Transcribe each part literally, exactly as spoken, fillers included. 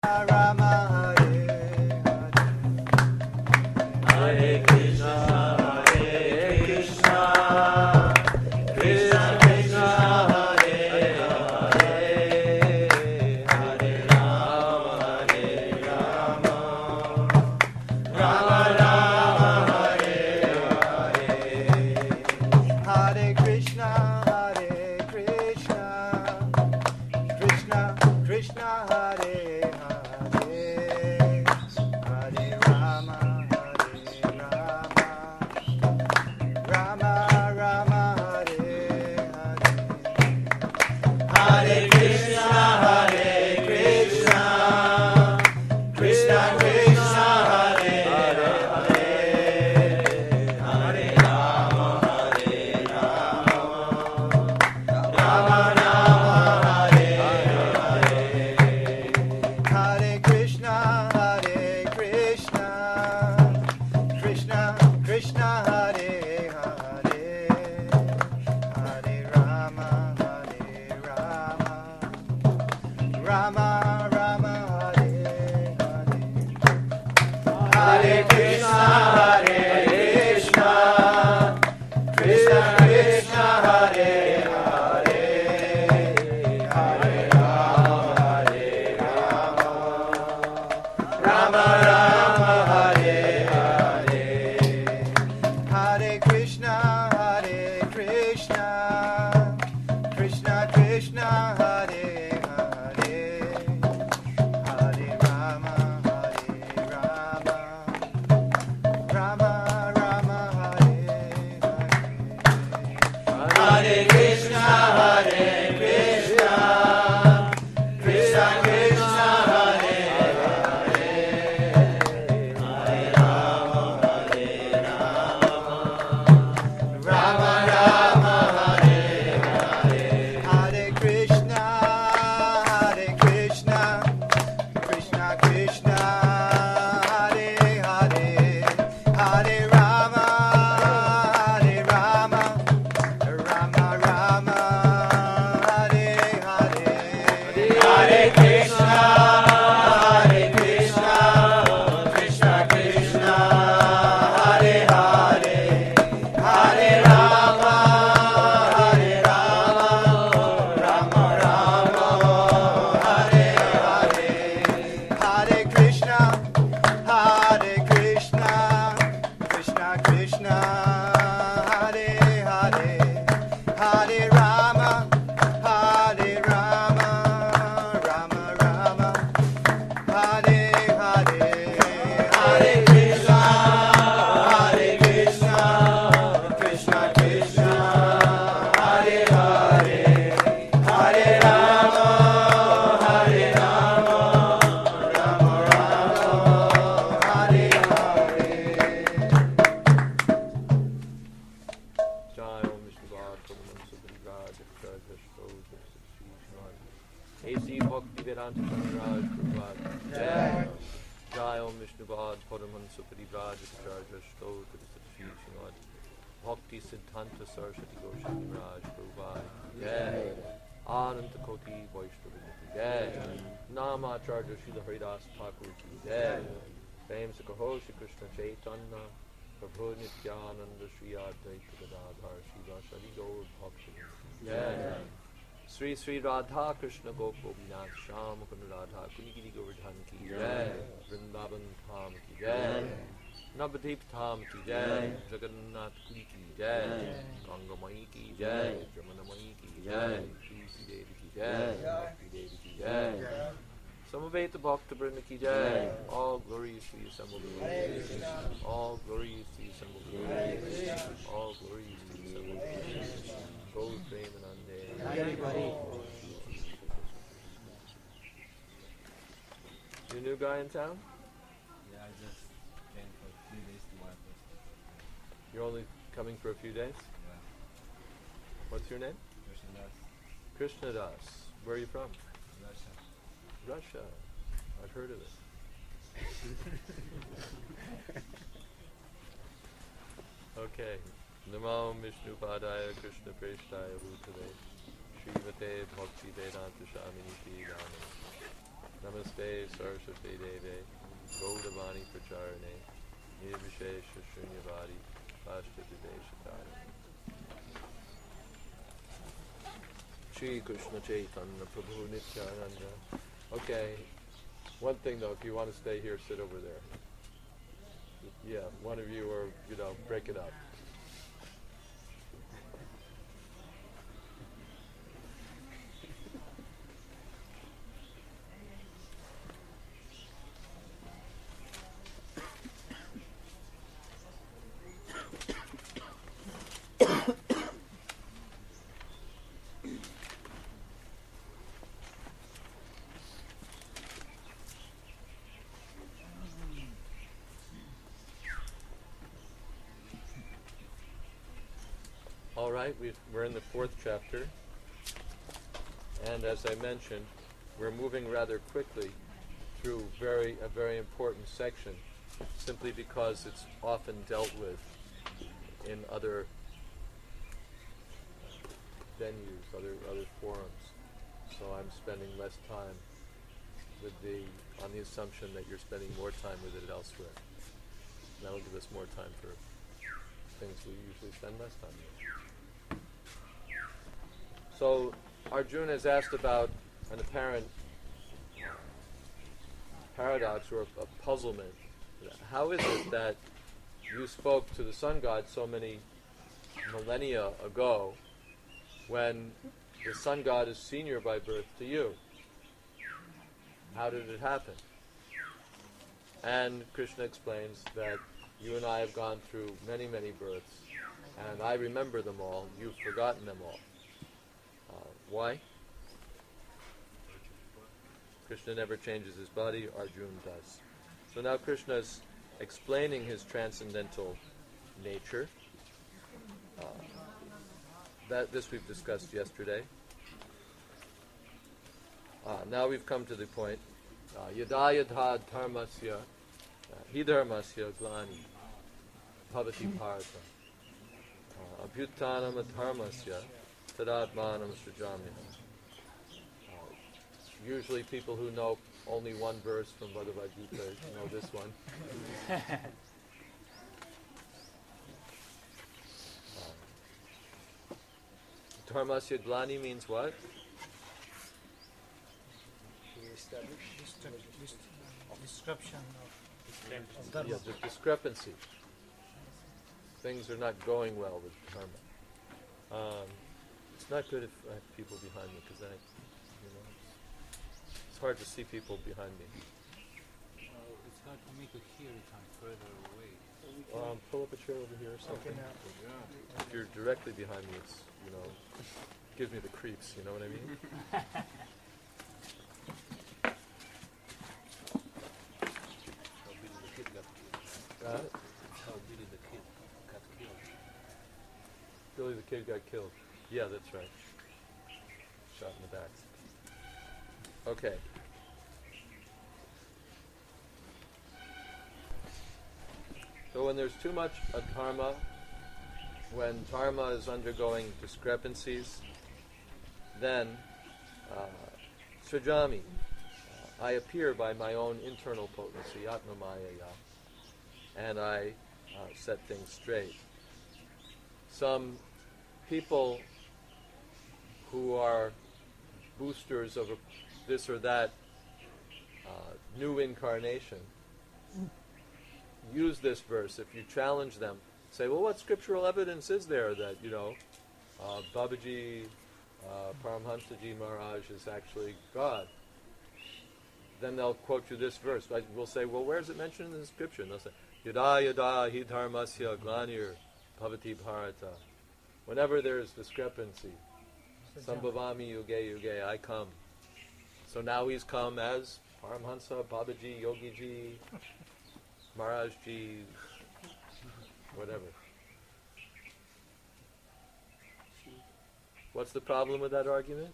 Rama, Hare Krishna, Hare Krishna, Krishna Krishna, Hare Hare, Hare Rama, Hare Rama, Rama Rama, Hare Hare, Hare Krishna, Hare Krishna, Krishna Krishna, Hare Hare, Hare Rama, Hare Rama, Rama Rama, Hare Hare, Hare Krishna, Hare Krishna, Krishna Krishna, Hare Hare, Hare Rama, Hare Rama, Rama Rama, Hare Hare, Hare Krishna, Hare Krishna, Krishna Krishna, Hare Hare, Hare Rama, Hare Rama, Rama Rama, Hare Hare, Hare Krishna, Hare Krishna, Krishna Krishna, Hare Hare, Hare Rama, Hare Rama, Rama Rama, Hare Hare, Hare Krishna, Hare Krishna, Krishna Krishna, Hare Hare, Hare Rama, Hare Rama, Rama Rama, Hare Hare, Hare Krishna, Hare Krishna, Krishna Krishna, Hare Hare, Hare Rama, Hare Rama, Rama Rama, Hare Hare, Hare Krishna, Hare Krishna, Krishna Krishna, Hare Hare, Hare Rama, Hare Rama, Rama Rama, Hare Hare, Hare Krishna, Hare Krishna, Krishna Krishna, Hare Hare, Hare Rama, Hare Rama, Rama Rama, Hare Hare, Hare Krishna, Hare Krishna, Krishna Krishna, Hare Hare, Hare Rama, Hare Rama, Rama Rama, Hare Hare, Hare Krishna, Hare Krishna, Krishna Krishna, Hare Hare, Hare Rama, Hare Rama, Rama Rama, Hare Hare. Jai Om Vishnu Bhad Purnam Subhri Raj Jai Vishnu A C Bhakti Vedanta Swami Raj Prabhupada Jai Jai Om Vishnu Bhad Purnam Subhri Raj Jai Vishnu Srimad Bhakti Siddhanta Saraswati Goswami Raj Prabhupada Jai Ananta Koti Vaishnava Jai Namacharya Srila Haridas Thakur Ki Jai Prem Sakaho Shri Krishna Chaitanya Prabhu Nityananda Shri Advaita Gadadhar Shri Vasari Gaur Bhakti Jai Sri Sri Radha Krishna Gopinath Sham Kund Radha Kunigiri Govardhan Ki Jai Vrindavan Dham Ki Jai Navadip Dham Ki Jai Jagannath Puri Ki Jai Gangamai Ki Jai Jamunamai Ki Jai Shri Sri Devi Ki Jai Shri Devi Ki Jai Samaveta Bhakta Vrinda Ki Jai. All glories to you, assembled glories. All glories to you, assembled glories. All glories to you, assembled glories. Go Premanande. You a new guy in town? Yeah, I just came for a few days to my place. You're only coming for a few days? Yeah. What's your name? Krishna Das. Krishna Das. Where are you from? Russia. Russia. I've heard of it. Okay. Namo Vishnu Padaya Krishna Preshtaya Bhutale Srimate Bhakti Vedanta Shamini Sri Rama Namaste Saraswati Deve Gaudavani Pracharane Nirvishesha Shunyavadi Pashta Videshatara. Shri Krishna Chaitanya Prabhu Nityananda. Okay, one thing though, if you want to stay here, sit over there. Yeah, one of you, or, you know, break it up. All right, we've, we're in the fourth chapter, and as I mentioned, we're moving rather quickly through very a very important section, simply because it's often dealt with in other venues, other other forums. So I'm spending less time with the on the assumption that you're spending more time with it elsewhere. And that'll give us more time for things we usually spend less time with. So Arjuna is asked about an apparent paradox or a, a puzzlement. How is it that you spoke to the sun god so many millennia ago when the sun god is senior by birth to you? How did it happen? And Krishna explains that you and I have gone through many, many births, and I remember them all. You've forgotten them all. Uh, why? Krishna never changes his body, Arjuna does. So now Krishna is explaining his transcendental nature. Uh, that this we've discussed yesterday. Uh, now we've come to the point. Yada yadha dharmasya hidharmasya glani bhavati bharata abhyutanam adharmasya tadadmanam srijami. Usually people who know only one verse from Bhagavad Gita know this one. uh, Dharmasya glani means what? Description of, of dharma. Yeah, the discrepancy. Things are not going well with dharma. Um, it's not good if I have people behind me because I, you know, it's hard to see people behind me. Uh, it's hard for me to hear it. I'm further away. Um, pull up a chair over here or something. Okay, now. Yeah. If you're directly behind me, it's, you know, gives me the creeps. You know what I mean? How Billy the Kid got killed. Uh, How Billy the Kid got killed. Billy the Kid got killed. Yeah, that's right. Shot in the back. Okay. So when there's too much adharma, when dharma is undergoing discrepancies, then uh, srijami, uh, I appear by my own internal potency, atmamayaya, and I uh, set things straight. Some people who are boosters of a, this or that uh, new incarnation use this verse. If you challenge them, say, well, what scriptural evidence is there that, you know, uh, Babaji, uh, Paramhansaji Maharaj is actually God? Then they'll quote you this verse. I will say, well, where is it mentioned in the scripture? And they'll say, Yada yada hi dharmasya glanir bhavati bharata. Whenever there's discrepancy, Sambhavami yuge yuge, I come. So now he's come as Paramhansa, Babaji, Yogiji, Maharajji, whatever. What's the problem with that argument?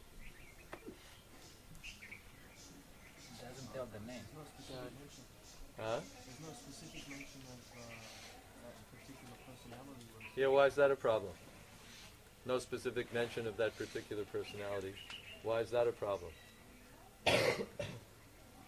Doesn't tell the name. Huh? There's no specific mention of uh, a particular personality. Yeah, why is that a problem? No specific mention of that particular personality. Why is that a problem?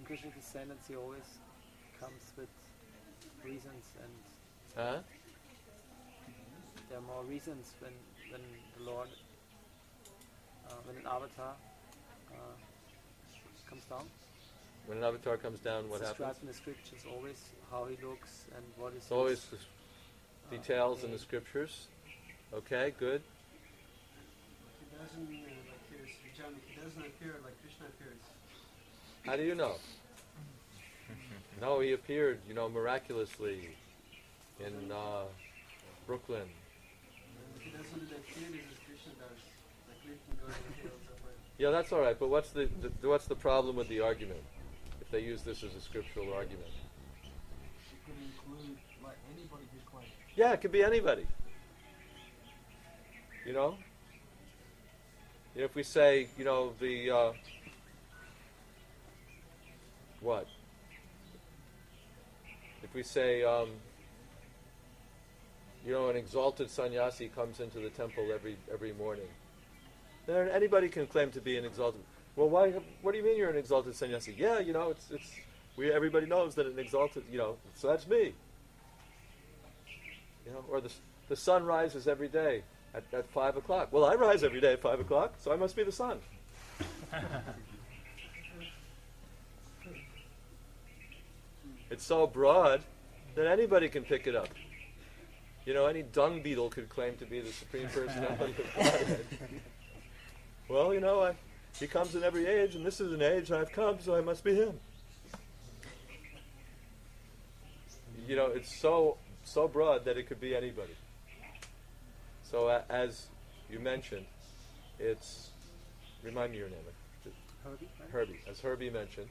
Krishna descendants, he always comes with reasons, and Huh? there are more reasons when, when the Lord, uh, when an avatar uh, comes down. When an avatar comes down, what It's happens? described in the scriptures always how he looks and what is It's always his, the details in the scriptures. Okay, good. He doesn't, uh, like here, Srijami, he doesn't appear like Krishna appears. How do you know? No, he appeared, you know, miraculously in uh, Brooklyn. And he doesn't do the activities as Krishna does, like lifting going the hills up. Yeah, that's all right. But what's the, the what's the problem with the argument? If they use this as a scriptural argument, It could include like anybody who's claimed. yeah, it could be anybody. You know, if we say, you know, the uh, what? If we say, um, you know, an exalted sannyasi comes into the temple every every morning, then anybody can claim to be an exalted. Well, why? What do you mean you're an exalted sannyasi? Yeah, you know, it's it's we everybody knows that an exalted, you know, so that's me. You know, or the the sun rises every day at, at five o'clock. Well, I rise every day at five o'clock, so I must be the sun. It's so broad that anybody can pick it up. You know, any dung beetle could claim to be the Supreme Personality of Godhead. Well, you know, I, he comes in every age, and this is an age I've come, so I must be him. You know, it's so so broad that it could be anybody. So, uh, as you mentioned, it's, remind me your name. Herbie, right? Herbie, as Herbie mentioned,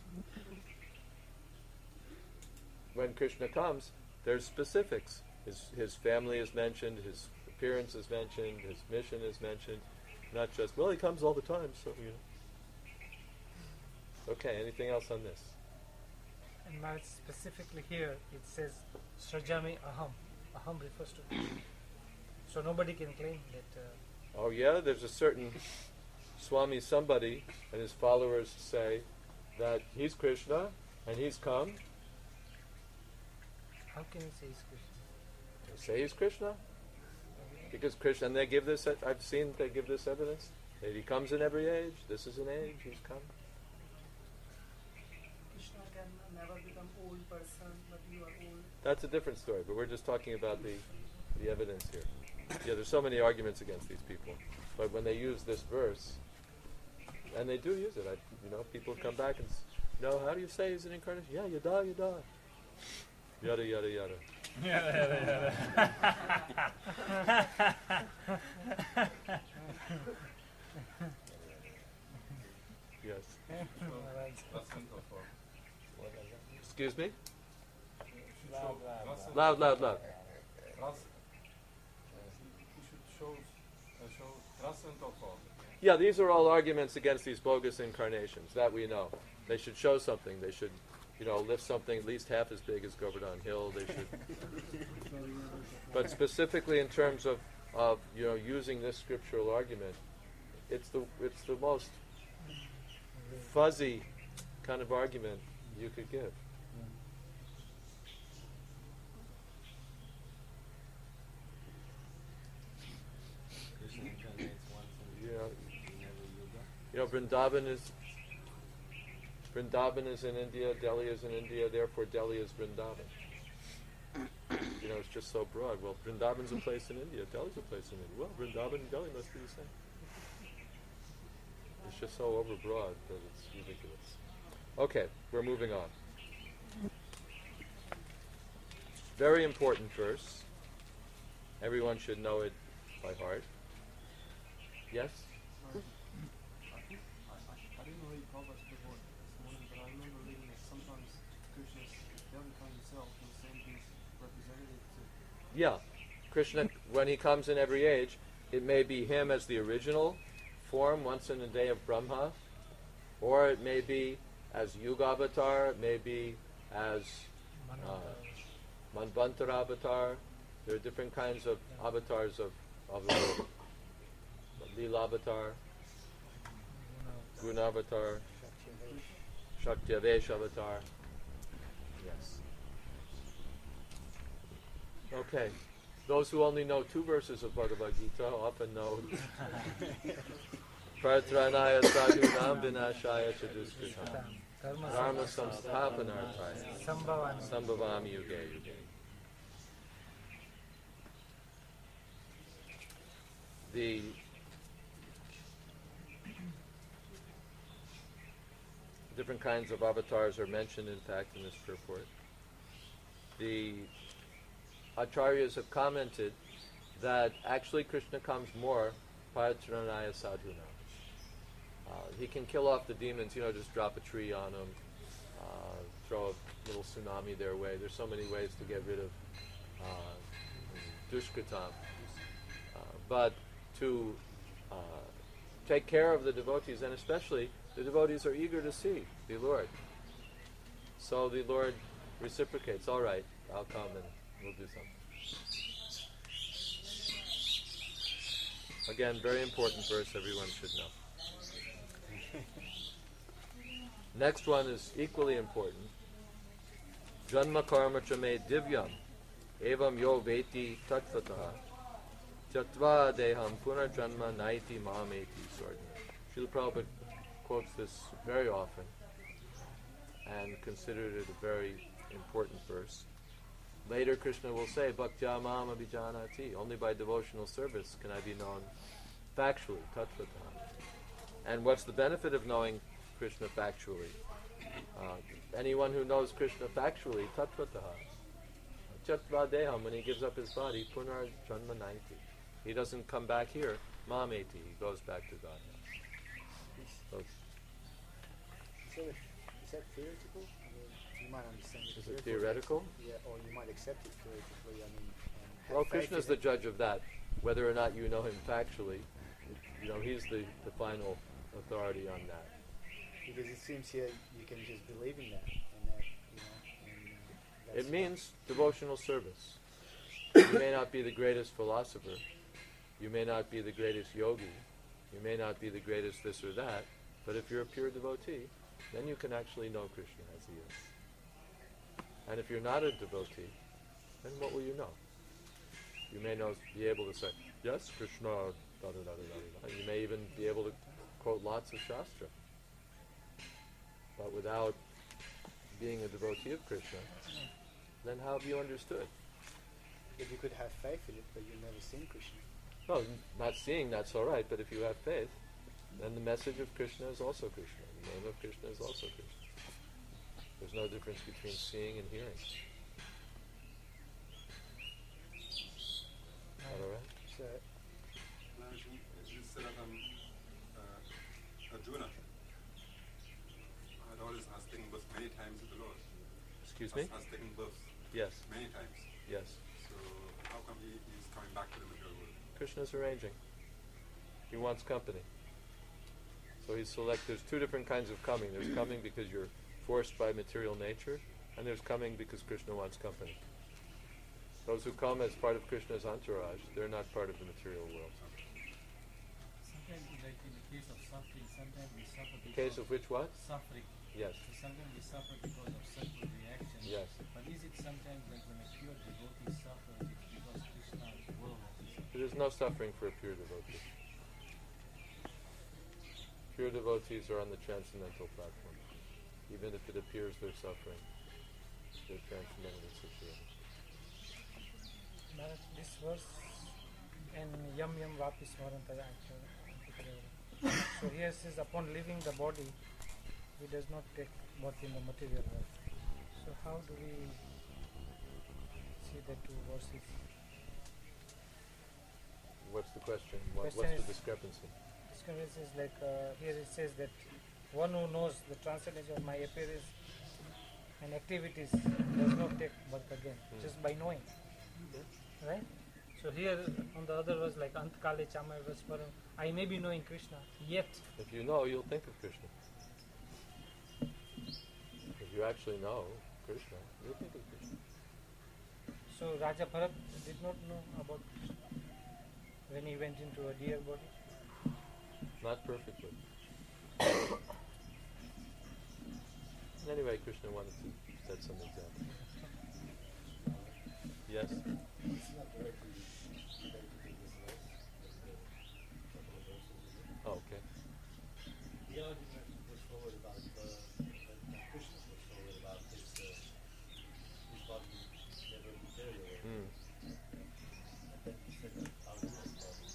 when Krishna comes, there's specifics. His his family is mentioned, his appearance is mentioned, his mission is mentioned. Not just, well, he comes all the time, so, you know. Okay, anything else on this? And now it's specifically here, it says Srajami Aham. Aham refers to. So nobody can claim that. Uh, Oh yeah, there's a certain Swami somebody and his followers say that he's Krishna and he's come. how can you say it's Krishna? They say he's Krishna. Because Krishna, and they give this, I've seen they give this evidence, that he comes in every age, this is an age, he's come. Krishna can never become old person, but you are old. That's a different story, but we're just talking about the, the evidence here. Yeah, there's so many arguments against these people. But when they use this verse, and they do use it, I, you know, people come back and, s- no, how do you say he's an incarnation? Yeah, yada, yada. Yada, yada, yada. Yes. Excuse me? Loud, loud, loud. Loud, loud, loud. He should show, uh, show transcendental. Yeah, these are all arguments against these bogus incarnations. That we know. They should show something. They should, you know, lift something at least half as big as Govardhan Hill. They should. But specifically in terms of, of you know, using this scriptural argument, it's the it's the most fuzzy kind of argument you could give. Krishna incarnates once in You know, every yuga. you know, Vrindavan is Vrindavan is in India, Delhi is in India, therefore Delhi is Vrindavan. You know, it's just so broad. Well, Vrindavan's a place in India, Delhi's a place in India. Well, Vrindavan and Delhi must be the same. It's just so overbroad that it's ridiculous. Okay, we're moving on. Very important verse. Everyone should know it by heart. Yes? I think I, I, I didn't know you called us before this morning, but I remember reading that sometimes Krishna's Devaka himself was saying he's representative to. Yeah. Krishna, when he comes in every age, it may be him as the original form once in the day of Brahma, or it may be as Yuga Avatar, it may be as uh, Manvantara Avatar. There are different kinds of avatars of, of the Lord. Leela Avatar, Guna Avatar, Shaktiavesh avatar. Yes. Okay. Those who only know two verses of Bhagavad Gita often know Pratranaya sadhunam vinashaya chaduskritam dharma samsthapanarthaya Sambhavani. sambhavami yuge yuge. The different kinds of avatars are mentioned, in fact, in this purport. The Acharyas have commented that actually Krishna comes more Paratranaya Sadhuna. Uh, he can kill off the demons, you know, just drop a tree on them, uh, throw a little tsunami their way. There's so many ways to get rid of uh, dushkritam. Uh, but to uh, take care of the devotees, and especially the devotees are eager to see the Lord. So the Lord reciprocates, all right, I'll come and we'll do something. Again, very important verse everyone should know. Next one is equally important. Janma karma chame divyam evam yo veti tattvataha Jatva deham punarjanma naiti mameti sordana. Srila Prabhupada quotes this very often and considered it a very important verse. Later Krishna will say, Bhaktya mam abhijanati. Only by devotional service can I be known factually, tattvataha. And what's the benefit of knowing Krishna factually? Uh, anyone who knows Krishna factually, tattvataha. Jatva deham, when he gives up his body, punarjanma naiti. He doesn't come back here, mameti, he goes back to God. So, Is that, is that theoretical? I mean, you might understand it. is it theoretical? Yeah, or you might accept it theoretically. I mean, um, have Well, faith Krishna is in the it. judge of that. Whether or not you know him factually, you know, he's the, the final authority on that. Because it seems here you can just believe in that, and that, you know, and uh, that's It means devotional service. You may not be the greatest philosopher, you may not be the greatest yogi, you may not be the greatest this or that, but if you're a pure devotee, then you can actually know Krishna as he is. And if you're not a devotee, then what will you know? You may know, be able to say, yes, Krishna, da da da da da, and you may even be able to quote lots of Shastra. But without being a devotee of Krishna, then how have you understood? If you could have faith in it, but you've never seen Krishna. No, n- not seeing, that's all right, but if you have faith, then the message of Krishna is also Krishna. The name of Krishna is also Krishna. There's no difference between seeing and hearing. Is that all right? So, You said um, uh, Arjuna had always has taken birth many times with the Lord. Excuse Has, me? has taken birth Yes, many times. yes. So how come he is coming back to the material world? Krishna's arranging. He wants company. So he's select. There's two different kinds of coming. There's coming because you're forced by material nature, and there's coming because Krishna wants company. Those who come as part of Krishna's entourage, they're not part of the material world. Sometimes, like in the case of suffering, sometimes we suffer In because case of which what? suffering. Yes, So sometimes we suffer because of certain reactions. yes. But is it sometimes like when a pure devotee suffers, it's because Krishna's will that he suffers? There's no suffering for a pure devotee. Pure devotees are on the transcendental platform. Even if it appears they're suffering, they're transcendently situated. Maharaj, this verse in Yam Yam Vapi Smarantaya. So here it says, upon leaving the body, he does not take birth in the material world. So how do we see the two verses? What's the question? What, Question what's the is- discrepancy? This is like uh, here it says that one who knows the transcendency of my appearance and activities does not take birth again, Hmm. just by knowing. Right? So here on the other verse, like Antkale Chamay Vasparam, I may be knowing Krishna, yet If you know, you'll think of Krishna. If you actually know Krishna, you'll think of Krishna. so Raja Bharat did not know about Krishna when he went into a deer body. Not perfectly. Anyway, Krishna wanted to set some example. Yes? It's not directly related to this verse, but a couple of verses ago. Oh, okay. The argument was forward about uh, that that Krishna was forward about his uh, his body never deteriorating. Mm. And then he said that Arjuna's body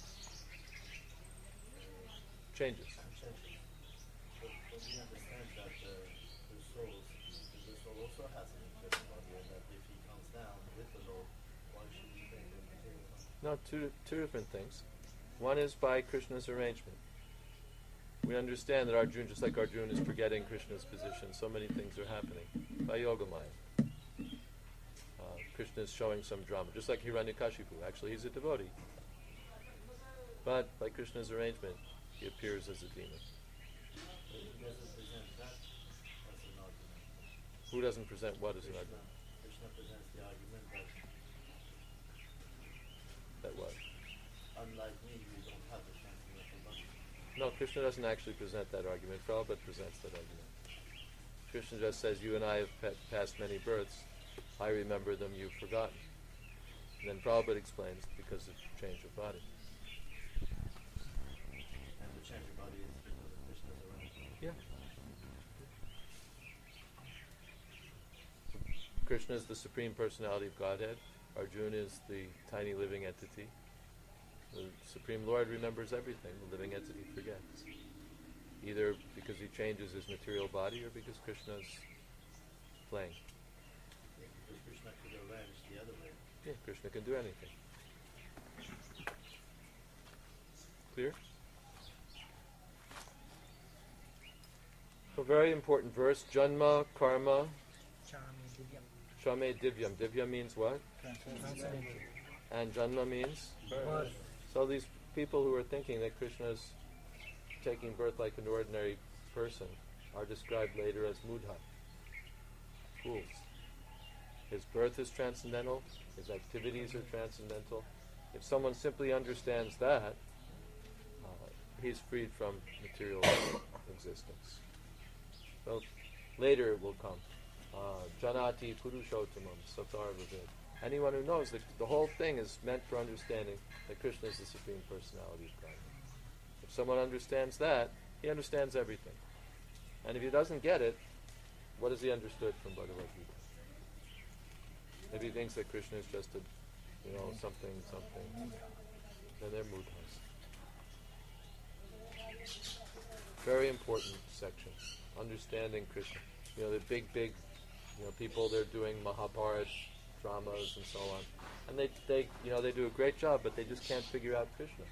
uh, Changes. changes. But, but we understand that uh, the soul, the soul also has an eternal body, and that if he comes down with the Lord, why should he think of material body? No, two two different things. One is by Krishna's arrangement. We understand that Arjuna, just like Arjuna is forgetting Krishna's position, so many things are happening by Yogamaya. Uh, Krishna is showing some drama, just like Hiranyakashipu. Actually, he's a devotee. But by Krishna's arrangement, he appears as a demon. But he doesn't present that as an argument. Who doesn't present what as an Krishna, argument? Krishna presents the argument that That what? unlike me, you don't have the transcendental body. No, Krishna doesn't actually present that argument. Prabhupada presents that argument. Krishna just says, you and I have pa- passed many births. I remember them, you've forgotten. And then Prabhupada explains, because of change of body. And the change of body is because of Krishna's arrangement. Yeah. Krishna is the Supreme Personality of Godhead. Arjuna is the tiny living entity. The Supreme Lord remembers everything. The living entity forgets. Either because he changes his material body or because Krishna's playing. Yeah, because Krishna could arrange the other way. Yeah, Krishna can do anything. Clear? A very important verse, Janma Karma Shame Divyam. Divya means what? And Janma means? Birth. So these people who are thinking that Krishna is taking birth like an ordinary person are described later as mudha, fools. His birth is transcendental, his activities are transcendental. If someone simply understands that, uh, he's freed from material existence. So later it will come. Uh, Janati Purushottamam Satar Vavid. Anyone who knows that the whole thing is meant for understanding that Krishna is the Supreme Personality of God. If someone understands that, he understands everything. And if he doesn't get it, what has he understood from Bhagavad Gita? If he thinks that Krishna is just a, you know, something, something, then they're mudhas. Very important section. Understanding Krishna. You know, the big, big, you know, people, they're doing Mahabharata dramas and so on. And they, they, you know, they do a great job, but they just can't figure out Krishna.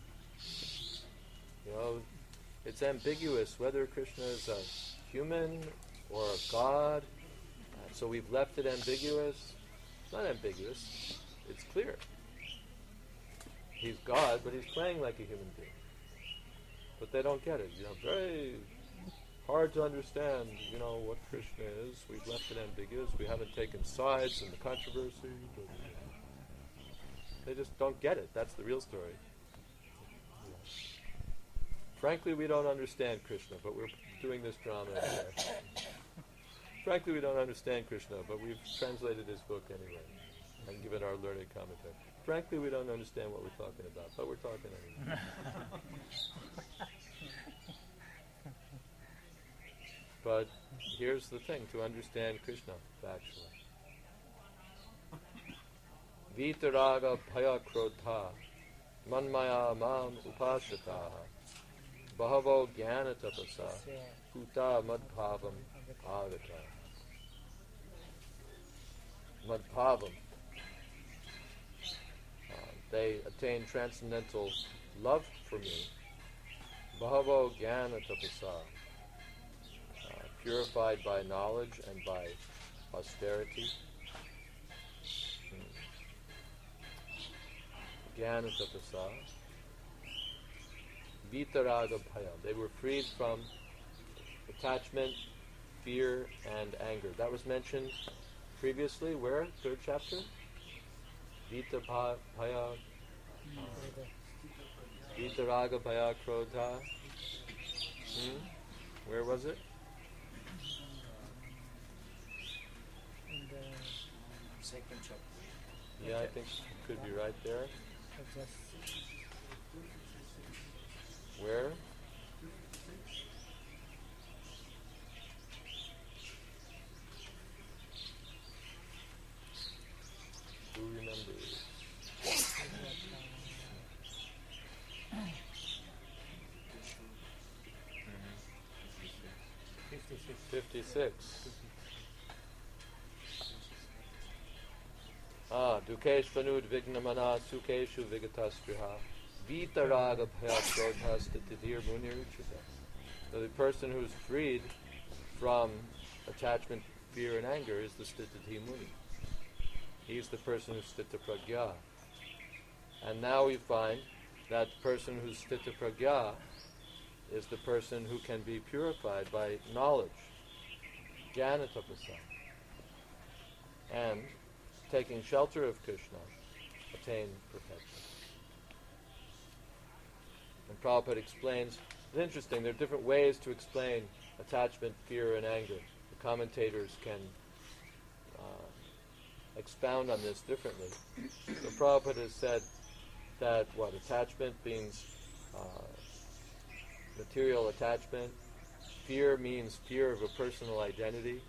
You know, it's ambiguous whether Krishna is a human or a god. Uh, so we've left it ambiguous. It's not ambiguous. It's clear. He's God, but he's playing like a human being. But they don't get it. You know, very hard to understand, you know, what Krishna is. We've left it ambiguous. We haven't taken sides in the controversy. But they just don't get it. That's the real story. Frankly, we don't understand Krishna, but we're doing this drama anyway. Frankly, we don't understand Krishna, but we've translated his book anyway and given our learned commentary. Frankly, we don't understand what we're talking about, but we're talking anyway. But here's the thing, to understand Krishna factually. Vitaraga bhaya krodha manmaya mam upasata bahavo jnana tapasa puta madbhavam agata. Madbhavam. Uh, they attain transcendental love for me. Bahavo jnana tapasa. Purified by knowledge and by austerity. Jnana tapasa. Vitaraga bhaya. They were freed from attachment, fear, and anger. That was mentioned previously. Where? Third chapter? Vita bhaya. Vitaraga bhaya krodha. Hmm? Where was it? Second chapter. Yeah, I think it could be right there. Just Where? Who remembers? fifty-six. fifty-six. Ah, Dukeshvanud Vignamana Sukeshu Vigataspriha Vitaraga Bhyasrodhastatidir Muniruchita. So the person who's freed from attachment, fear, and anger is the Stitati Muni. He's the person who's Stita Pragya. And now we find that the person who's Stita Pragya is the person who can be purified by knowledge, Jnana Tapasa, and taking shelter of Krishna, attain perfection. And Prabhupada explains, it's interesting, there are different ways to explain attachment, fear, and anger. The commentators can uh, expound on this differently. So Prabhupada has said that, what, attachment means uh, material attachment, fear means fear of a personal identity.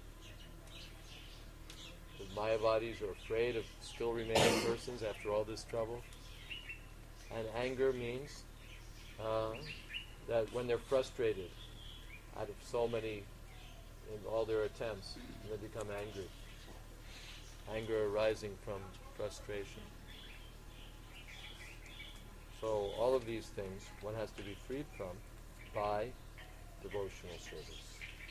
The Mayavadis are afraid of still remaining persons after all this trouble. And anger means uh, that when they're frustrated out of so many, in all their attempts, they become angry. Anger arising from frustration. So all of these things one has to be freed from by devotional service.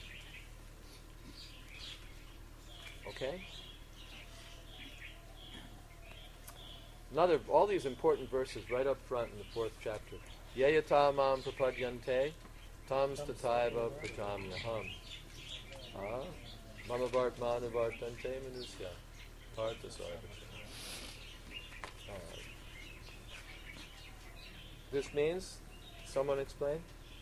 Okay? Another, all these important verses right up front in the fourth chapter. Yayata mam prapadyante tam stataiva prajamyaham. Ah, mama vartmana vartante manusya partha sarvasya. Alright. This means, someone explain?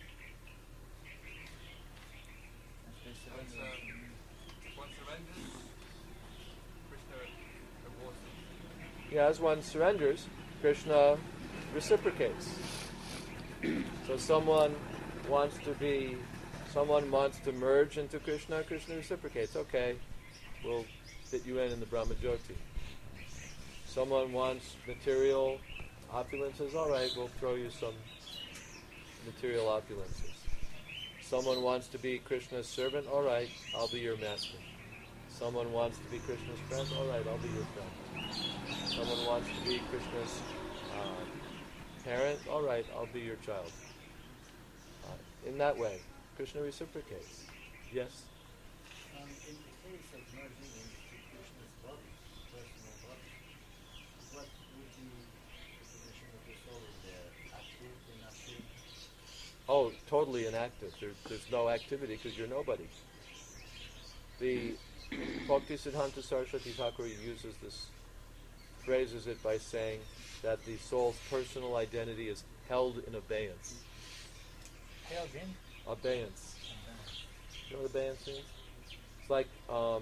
Once, uh, one surrenders, Krishna rewards him. Yeah, as one surrenders, Krishna reciprocates. So someone wants to be, someone wants to merge into Krishna, Krishna reciprocates. Okay, we'll fit you in in the Brahmajyoti. Someone wants material opulences. All right, we'll throw you some material opulences. Someone wants to be Krishna's servant. All right, I'll be your master. Someone wants to be Krishna's friend. All right, I'll be your friend. Someone wants to be Krishna's uh, parent. All right, I'll be your child. Uh, in that way, Krishna reciprocates. Yes? Um, in the case of merging into Krishna's body, personal body, what would be the position of the soul in there? Active, inactive? Oh, totally inactive. There, there's no activity because you're nobody. The Bhakti Siddhanta Saraswati Thakur uses this, phrases it by saying that the soul's personal identity is held in abeyance. Held in? Abeyance. You know what abeyance means? It's like, um,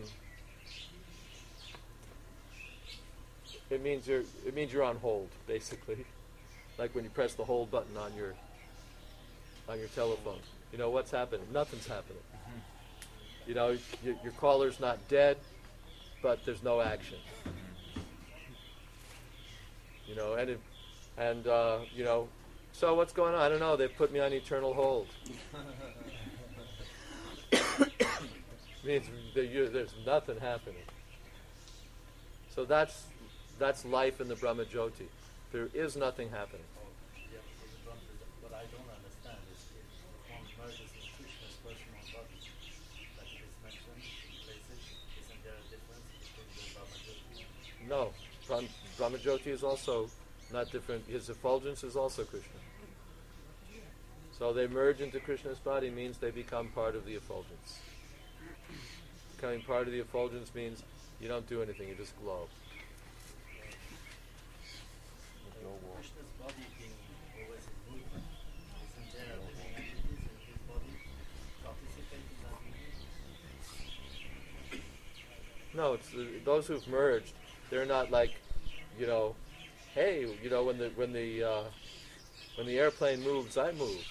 it means you're, it means you're on hold, basically. Like when you press the hold button on your, on your telephone. You know, what's happening? Nothing's happening. You know, your, your caller's not dead, but there's no action. You know, and, it, and uh, you know, so what's going on? I don't know. They put me on eternal hold. Means that you, there's nothing happening. So that's that's life in the Brahmajyoti. There is nothing happening. Oh, yeah, for the Brahma, what I don't understand is if one merges in Krishna's personal body, like it is mentioned in places, isn't there a difference between the Brahmajyoti? No, Brahm, Brahmajyoti is also not different. His effulgence is also Krishna. So they merge into Krishna's body means they become part of the effulgence. Becoming part of the effulgence means you don't do anything, you just glow. Krishna's body being always in movement, isn't there living entities in his body participating in that movement? No, it's the, those who've merged They're not like, you know, hey, you know, when the when the uh, when the airplane moves, I move.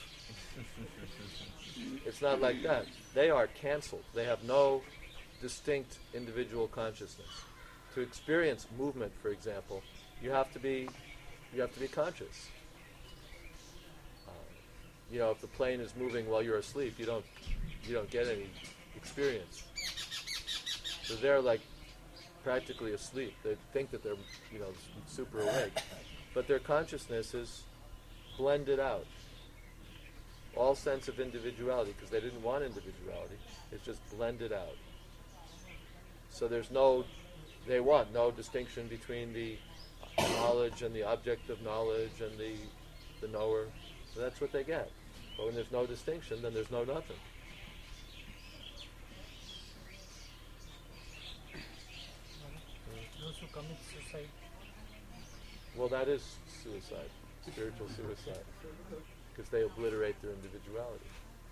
It's not like that. They are cancelled. They have no distinct individual consciousness. To experience movement, for example, you have to be you have to be conscious. Uh, you know, if the plane is moving while you're asleep, you don't you don't get any experience. So they're like practically asleep. They think that they're, you know, super awake, but their consciousness is blended out. All sense of individuality, because they didn't want individuality, it's just blended out. So there's no, they want no distinction between the knowledge and the object of knowledge and the the knower. So that's what they get. But when there's no distinction, then there's no nothing. Those who commit suicide. Well, that is suicide, spiritual suicide, because they obliterate their individuality.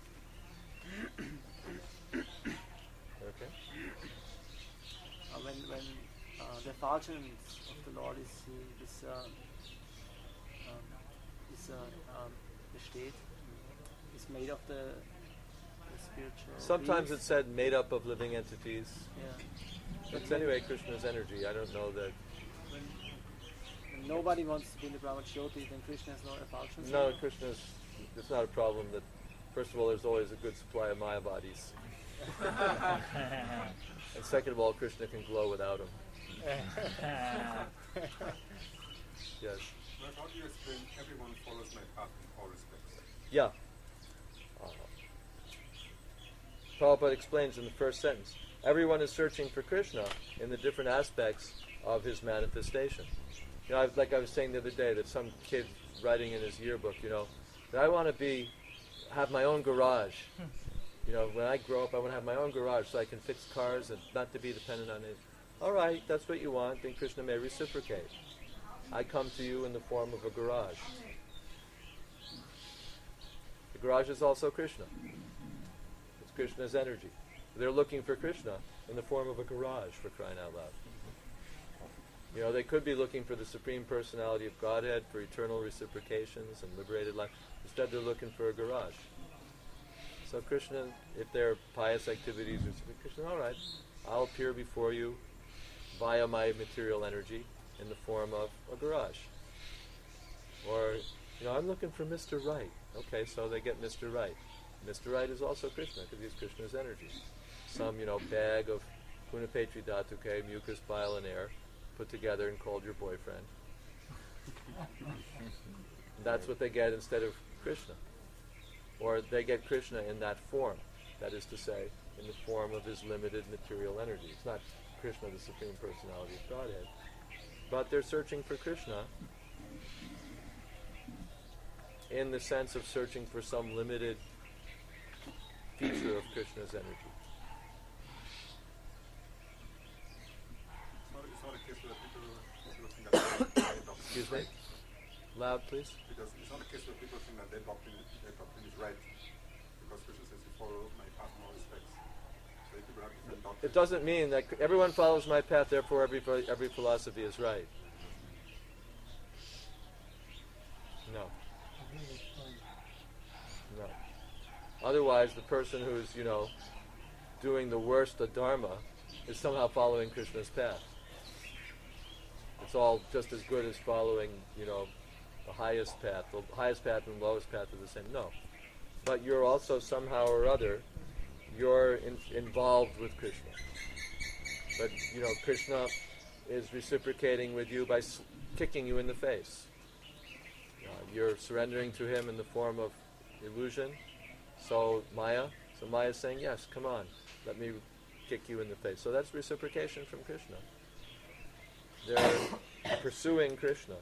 Okay? Uh, when when uh, the effulgence of the Lord is is uh, um, is uh, um, besteht, is made of the, the spiritual. Sometimes beings. it's said made up of living entities. Yeah. It's anyway Krishna's energy. I don't know that. When, when nobody wants to be in the Brahmajyoti, then Krishna has no effulgence. No, Krishna's. It's not a problem. That first of all, there's always a good supply of Maya bodies, and second of all, Krishna can glow without him. Yes. But how do you explain everyone follows my path in all respects? Yeah. Uh, Prabhupada explains in the first sentence, everyone is searching for Krishna in the different aspects of his manifestation. You know, I, like I was saying the other day, that some kid writing in his yearbook, you know, that I want to be, have my own garage. You know, when I grow up, I want to have my own garage so I can fix cars and not to be dependent on it. All right, that's what you want, then Krishna may reciprocate. I come to you in the form of a garage. The garage is also Krishna. It's Krishna's energy. They're looking for Krishna in the form of a garage, for crying out loud. You know, they could be looking for the Supreme Personality of Godhead for eternal reciprocations and liberated life. Instead, they're looking for a garage. So Krishna, if their pious activities are Krishna, all right, I'll appear before you via my material energy in the form of a garage. Or, you know, I'm looking for Mister Right. Okay, so they get Mister Right. Mister Right is also Krishna, because he's Krishna's energy. Some, you know, bag of Punapetri Dhatuke, mucus, bile, and air, put together and called your boyfriend. That's what they get instead of Krishna. Or they get Krishna in that form, that is to say, in the form of his limited material energy. It's not Krishna, the Supreme Personality of Godhead. But they're searching for Krishna in the sense of searching for some limited feature of Krishna's energy. It's not, it's not a case where people, people think that their doctrine Excuse is me? right. Loud, please. Because it's not a case where people think that their doctrine, their doctrine is right. Because Krishna says you follow my path in all respects. So if people have different doctrines. It doesn't mean that everyone follows my path, therefore every every philosophy is right. No. No. Otherwise, the person who's, you know, doing the worst of dharma is somehow following Krishna's path. It's all just as good as following, you know, the highest path. The highest path and the lowest path are the same. No. But you're also somehow or other, you're in, involved with Krishna. But, you know, Krishna is reciprocating with you by s- kicking you in the face. Uh, you're surrendering to him in the form of illusion. So Maya, so Maya is saying, yes, come on, let me kick you in the face. So that's reciprocation from Krishna. They're pursuing Krishna,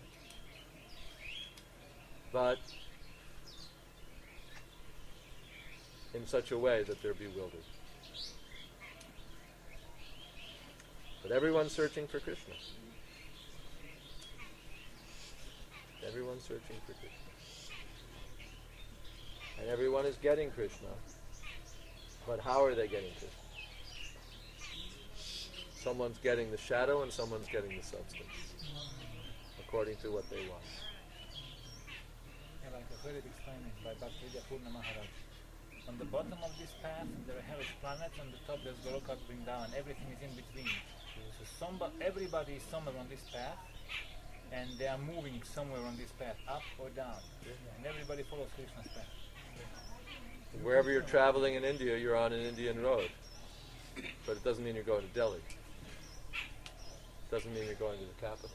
but in such a way that they're bewildered. But everyone's searching for Krishna. Everyone's searching for Krishna. And everyone is getting Krishna. But how are they getting Krishna? Someone's getting the shadow and someone's getting the substance, according to what they want. Yeah, like I've heard it explained by Bhaktivedanta Purna Maharaj. On the bottom of this path, there are hellish planets, on the top there's Goloka Vrindavan, everything is in between. So somebody, everybody is somewhere on this path, and they are moving somewhere on this path, up or down. And everybody follows Krishna's path. Wherever you're traveling in India, you're on an Indian road. But it doesn't mean you're going to Delhi. It doesn't mean you're going to the capital.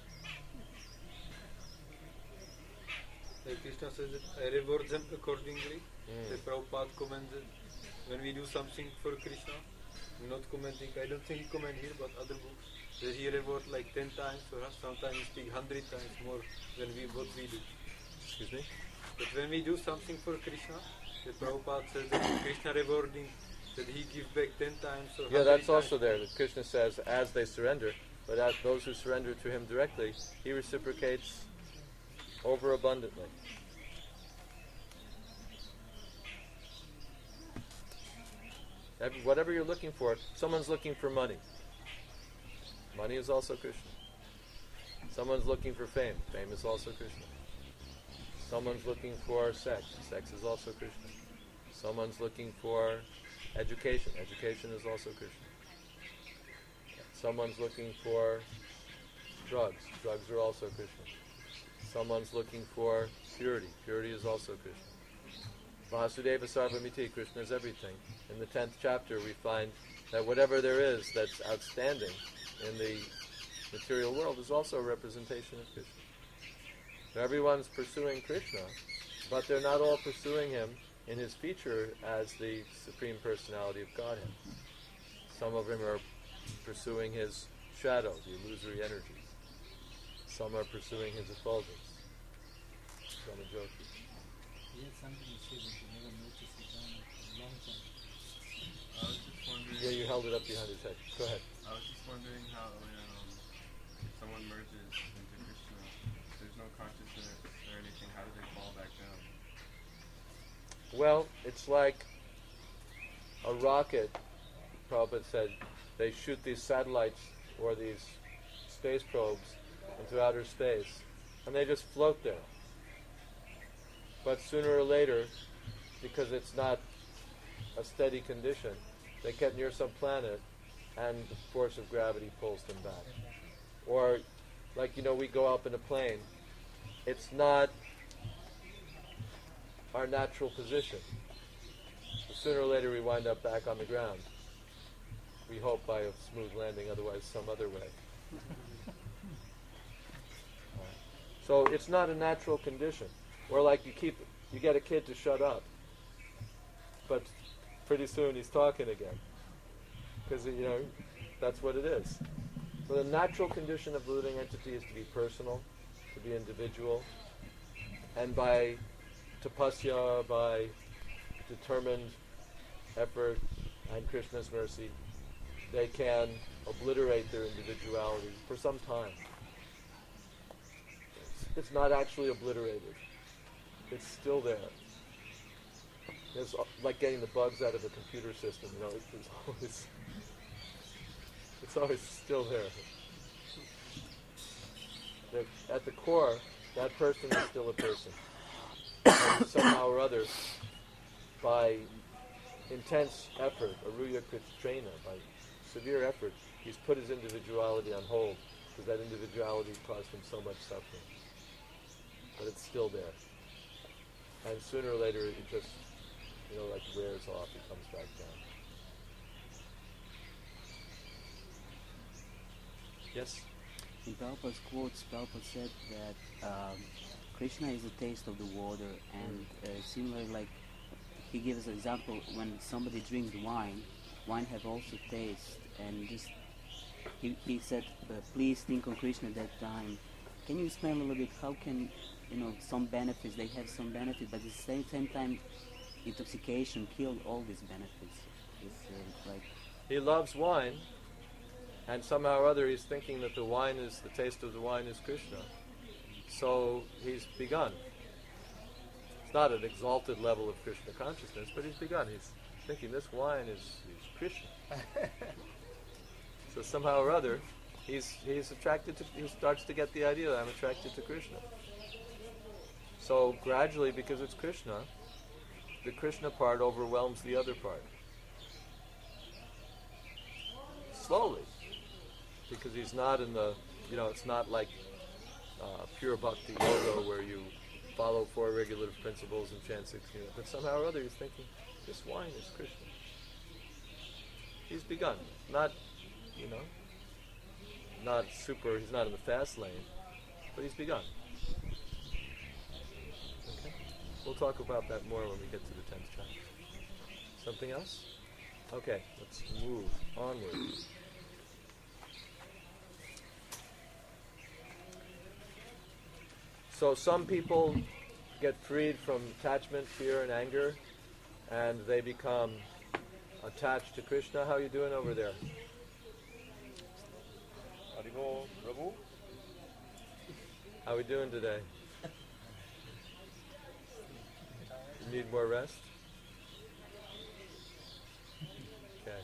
Like Krishna says that I reward them accordingly. Mm. The Prabhupada commented when we do something for Krishna, we're not commenting, I don't think he comment here, but other books, that he reward like ten times for us, sometimes he speak hundred times more than we what we do. Excuse me? But when we do something for Krishna, the Prabhupada says that Krishna rewarding, that he gives back ten times or Yeah, that's times. also there. That Krishna says as they surrender, but as those who surrender to him directly, he reciprocates overabundantly. Every, whatever you're looking for, someone's looking for money. Money is also Krishna. Someone's looking for fame. Fame is also Krishna. Someone's looking for sex. Sex is also Krishna. Someone's looking for education. Education is also Krishna. Someone's looking for drugs. Drugs are also Krishna. Someone's looking for purity. Purity is also Krishna. Vasudeva Sarvamiti, Krishna is everything. In the tenth chapter we find that whatever there is that's outstanding in the material world is also a representation of Krishna. So everyone's pursuing Krishna, but they're not all pursuing him in his feature as the Supreme Personality of Godhead. Some of them are pursuing his shadow, the illusory energy. Some are pursuing his effulgence. Some are joking. He had something to say that you never noticed it down a long time. I was just wondering. Yeah, you held it up behind his head. Go ahead. I was just wondering how when um, if someone merges into Krishna, there's no consciousness or anything. How do they fall back down? Well, it's like a rocket. Prabhupada said they shoot these satellites or these space probes into outer space, and they just float there. But sooner or later, because it's not a steady condition, they get near some planet and the force of gravity pulls them back. Or, like, you know, we go up in a plane. It's not our natural position. So sooner or later we wind up back on the ground. We hope by a smooth landing, otherwise some other way. So it's not a natural condition. Or like you keep, you get a kid to shut up, but pretty soon he's talking again, because you know that's what it is. So the natural condition of the living entity is to be personal, to be individual, and by tapasya, by determined effort and Krishna's mercy, they can obliterate their individuality for some time. It's not actually obliterated. It's still there. It's like getting the bugs out of a computer system. You know, it's, it's always, it's always still there. The, at the core, that person is still a person. And somehow or other, by intense effort, aruya kritrena, by severe effort, he's put his individuality on hold because that individuality caused him so much suffering. But it's still there. And sooner or later it just, you know, like wears off, it comes back down. Yes? In Prabhupada's quotes, Prabhupada said that um, Krishna is the taste of the water, and uh, similarly, like he gives an example when somebody drinks wine, wine have also taste, and just he, he said, uh, please think on Krishna at that time. Can you explain a little bit how can, you know, some benefits, they have some benefits, but at the same, same time, intoxication killed all these benefits. It's uh, like... He loves wine, and somehow or other he's thinking that the wine is, the taste of the wine is Krishna. So he's begun. It's not an exalted level of Krishna consciousness, but he's begun. He's thinking this wine is, is Krishna. So somehow or other, he's he's attracted to. He starts to get the idea that I'm attracted to Krishna. So gradually, because it's Krishna, the Krishna part overwhelms the other part. Slowly, because he's not in the, you know, it's not like uh, pure bhakti yoga where you follow four regulative principles and chant six units. But somehow or other he's thinking, this wine is Krishna. He's begun. Not, you know, not super, he's not in the fast lane, but he's begun. Okay? We'll talk about that more when we get to the tenth chapter. Something else? Okay, let's move onward. So some people get freed from attachment, fear, and anger, and they become attached to Krishna. How are you doing over there? Haribo, Prabhu. How are we doing today? You need more rest? Okay.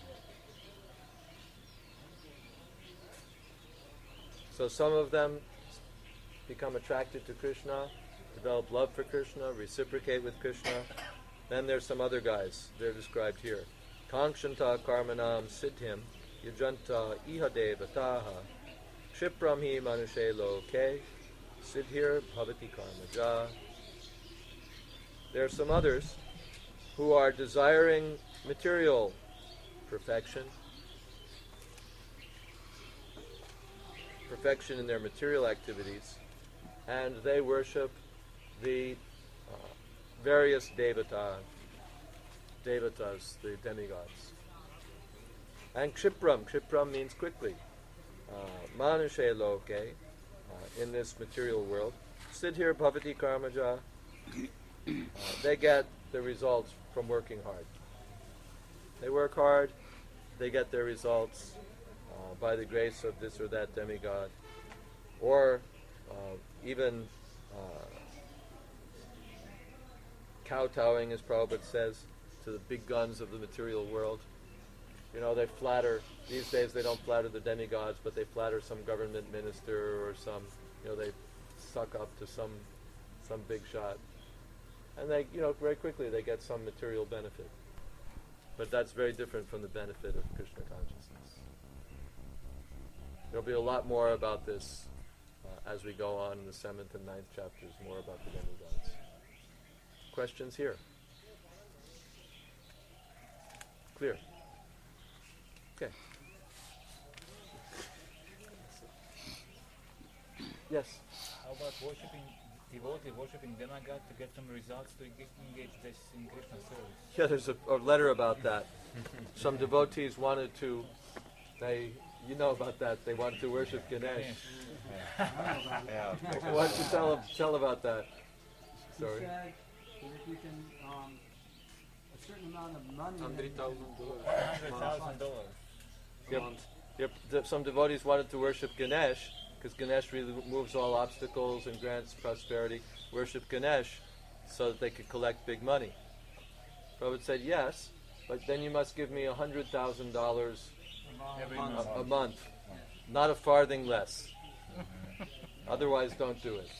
So some of them become attracted to Krishna, develop love for Krishna, reciprocate with Krishna. Then there's some other guys. They're described here. Kankshanta karmanam siddhim yajanta ihadevataha Shipram hi manushe loke siddhir bhavati karmaja. There are some others who are desiring material perfection, perfection in their material activities, and they worship the uh, various devata, devatas, the demigods. And kshipram, kshipram means quickly. Uh, manushe loke, uh, in this material world, siddhir bhavati karmaja, uh, they get the results from working hard. They work hard, they get their results uh, by the grace of this or that demigod, or uh, even uh, kowtowing, as Prabhupada says, to the big guns of the material world. You know, they flatter, these days they don't flatter the demigods, but they flatter some government minister or some, you know, they suck up to some some big shot. And they, you know, very quickly they get some material benefit. But that's very different from the benefit of Krishna consciousness. There'll be a lot more about this uh, as we go on in the seventh and ninth chapters, more about the demigods. Questions here? Clear? Okay. Yes? How about worshipping, devotee worshipping demigod to get some results to ge- engage this in Krishna service? Yeah, there's a, a letter about that. Some devotees wanted to, they, you know about that, they wanted to worship Ganesh. Yeah. Why don't you tell, tell about that? He Sorry. said that if you can, um, a certain amount of money. Hundred thousand One hundred thousand dollars. Yep. Yep. The, some devotees wanted to worship Ganesh, because Ganesh removes all obstacles and grants prosperity. Worship Ganesh so that they could collect big money. Prabhupada said, yes, but then you must give me one hundred thousand dollars Every a, month. a month. Not a farthing less. Otherwise, don't do it.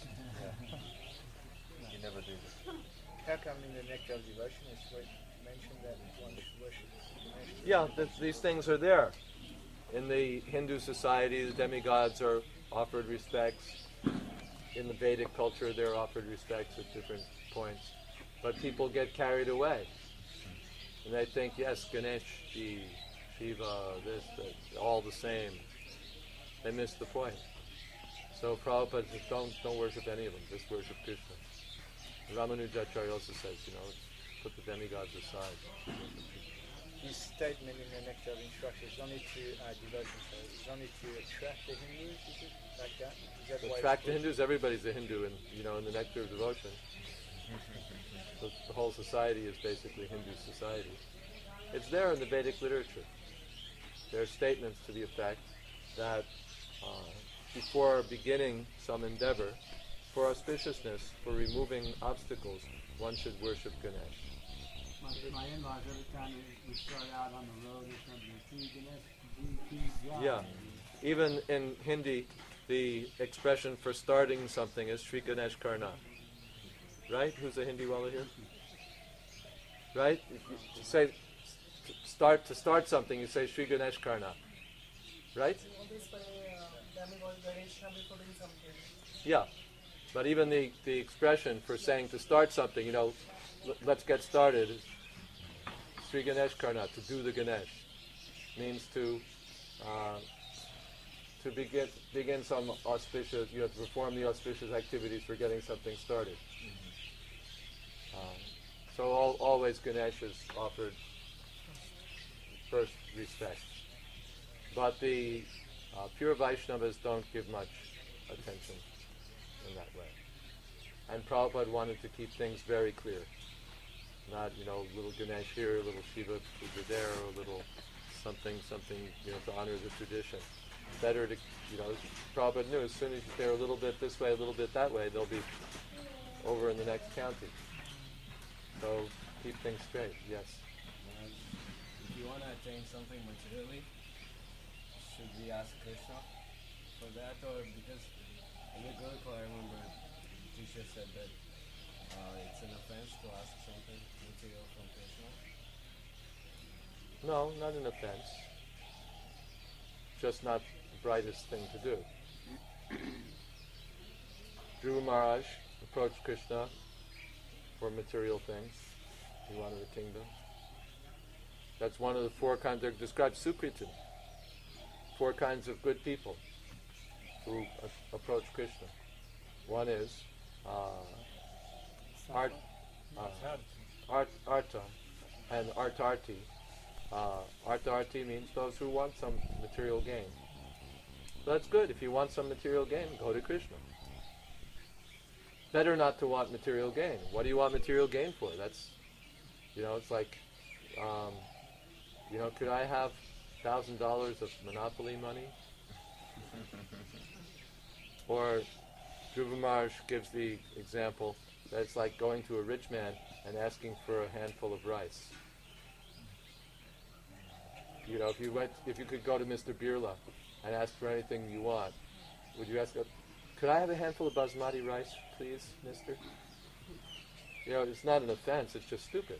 You never do this. How come in the Nectar of Devotion it's mentioned that one should worship Ganesh? Yeah, th- these things are there. In the Hindu society, the demigods are offered respects. In the Vedic culture, they're offered respects at different points. But people get carried away. And they think, yes, Ganesh, Ji, Shiva, this, that, all the same. They miss the point. So Prabhupada says, don't, don't worship any of them, just worship Krishna. Ramanujacharya also says, you know, put the demigods aside. His statement in the Nectar of Instruction is only to uh, devotion, so it's only to attract the Hindus, is it like that? Is that why Attract it's the Hindus, everybody's a Hindu, and you know, in the Nectar of Devotion. the, the whole society is basically Hindu society. It's there in the Vedic literature. There are statements to the effect that uh, before beginning some endeavor, for auspiciousness, for removing obstacles, one should worship Ganesh. My, my in-laws, every time we, we start out on the road or something, they see Ganesh Yeah. Even in Hindi, the expression for starting something is Sri Ganesh Karna. Right? Who's a Hindi wala here? Right? If you say start to start something, you say Sri Ganesh Karna. Right? Always for uh, demigod Ganesha before doing something. Yeah. But even the, the expression for saying to start something, you know, l- let's get started, is Sri Ganesh Karna, to do the Ganesh, means to uh, to begin begin some auspicious, you have to perform the auspicious activities for getting something started. Um, so all, always Ganesh is offered first respect. But the uh, pure Vaishnavas don't give much attention in that way. And Prabhupada wanted to keep things very clear. Not, you know, little Ganesh here, little Shiva Puja there, or little something, something, you know, to honor the tradition. Better to, you know, Prabhupada knew as soon as they're a little bit this way, a little bit that way, they'll be over in the next county. So keep things straight, yes. Um, if you want to attain something materially, should we ask Krishna for that? Or because in the Gurukul, I remember teacher said that uh, it's an offense to ask something material from Krishna. No, not an offense. Just not the brightest thing to do. Dhruva Maharaj approached Krishna for material things. He wanted a kingdom. That's one of the four kinds that are described, Sukritin. Four kinds of good people who a- approach Krishna. One is uh, art, uh, art, arta and artarti. Uh, artarti means those who want some material gain. So that's good. If you want some material gain, go to Krishna. Better not to want material gain. What do you want material gain for? That's, you know, it's like, um, you know, could I have thousand dollars of monopoly money? Or Dhruva Maharaj gives the example that it's like going to a rich man and asking for a handful of rice. You know, if you went, if you could go to Mister Birla and ask for anything you want, would you ask, could I have a handful of basmati rice, please, mister? You know, it's not an offense, it's just stupid.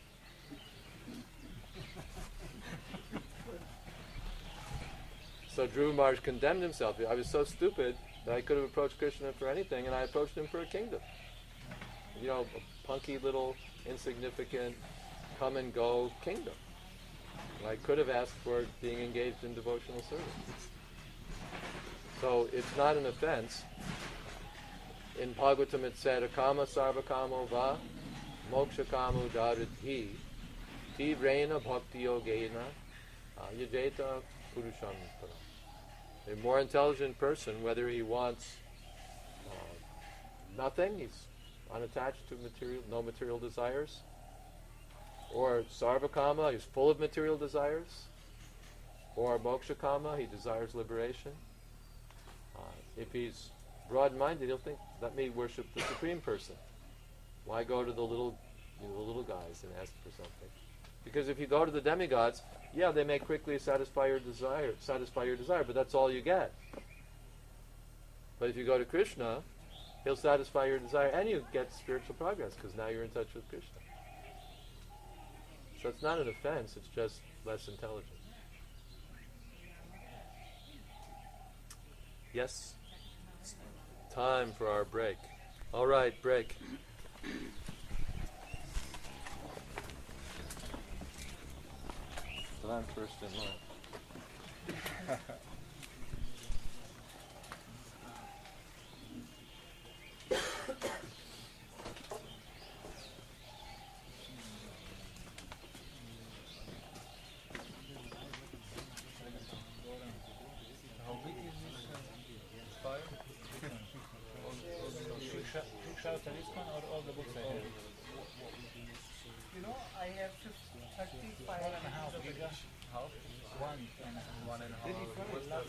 So Dhruva Maharaj condemned himself. I was so stupid that I could have approached Krishna for anything, and I approached him for a kingdom. You know, a punky little, insignificant, come and go kingdom. I could have asked for being engaged in devotional service. So it's not an offense. In Bhagavatam it said, Akama sarvakamo va mokshakamu daridhi tivrena bhakti yogena yajeta purusham param. A more intelligent person, whether he wants uh, nothing, he's unattached to material, no material desires, or sarvakama, he's full of material desires, or mokshakama, he desires liberation. Uh, if he's broad-minded, he'll think, let me worship the Supreme Person. Why go to the little, you know, the little guys and ask for something? Because if you go to the demigods, yeah, they may quickly satisfy your desire, satisfy your desire, but that's all you get. But if you go to Krishna, he'll satisfy your desire, and you get spiritual progress because now you're in touch with Krishna. So it's not an offense; it's just less intelligent. Yes? Time for our break. All right, break. But I'm first in line. Or all the books I have? You know, I have thirty-five One and a half giga. How? One and a half. One and a half.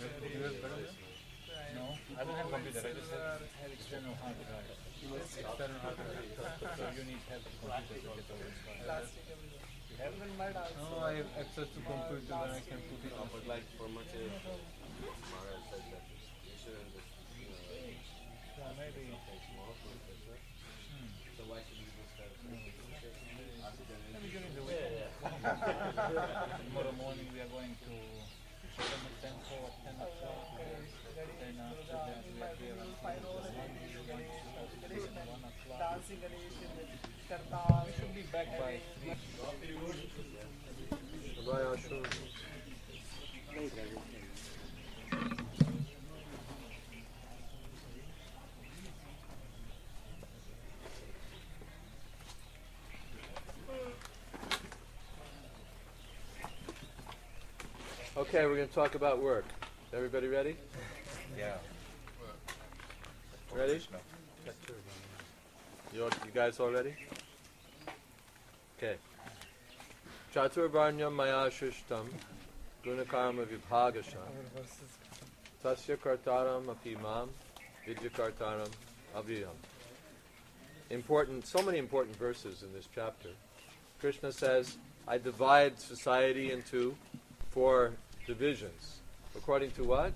No, I don't have computer. I just have, have external hard drive. External hard drive. So you need help with computer to get all this file. plastic everywhere. Heaven and mud also. No, I have access to computer and I can put it No, on. but like for material, Maharaj said that you shouldn't just, you know, like, Yeah, maybe. something small for it, that's right. Hmm. So why should we just have Maybe during the week. Yeah, yeah. Tomorrow morning we are going to Sharma temple at ten o'clock. Then after that we are here until one o'clock. Dancing Ganesh and Kartal. We should be back by three. Bye, Ashur. Okay, we're going to talk about work. Everybody ready? Yeah. Ready? You, all- you guys all ready? Okay. Chaturvarnyam maya shishtam gunakarma vibhagasham tasya kartaram apimam vidyakartaram avyayam. Important, so many important verses in this chapter. Krishna says, I divide society into four divisions. According to what?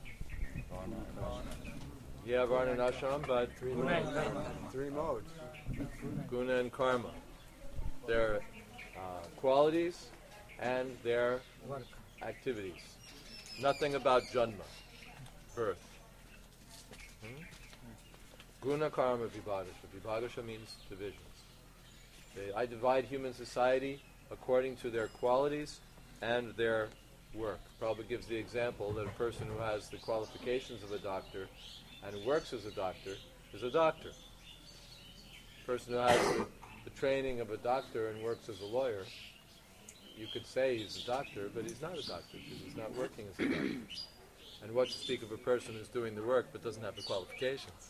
Yeah, Varna and Ashram, but Three modes. Guna and Karma. Their uh, qualities and their Work. activities. Nothing about Janma, birth. Hmm? Guna Karma Vibhagasha. Vibhagasha means divisions. They, I divide human society according to their qualities and their work. Prabhupada gives the example that a person who has the qualifications of a doctor and works as a doctor is a doctor. A person who has the, the training of a doctor and works as a lawyer, you could say he's a doctor, but he's not a doctor because he's not working as a doctor. And what to speak of a person who's doing the work but doesn't have the qualifications?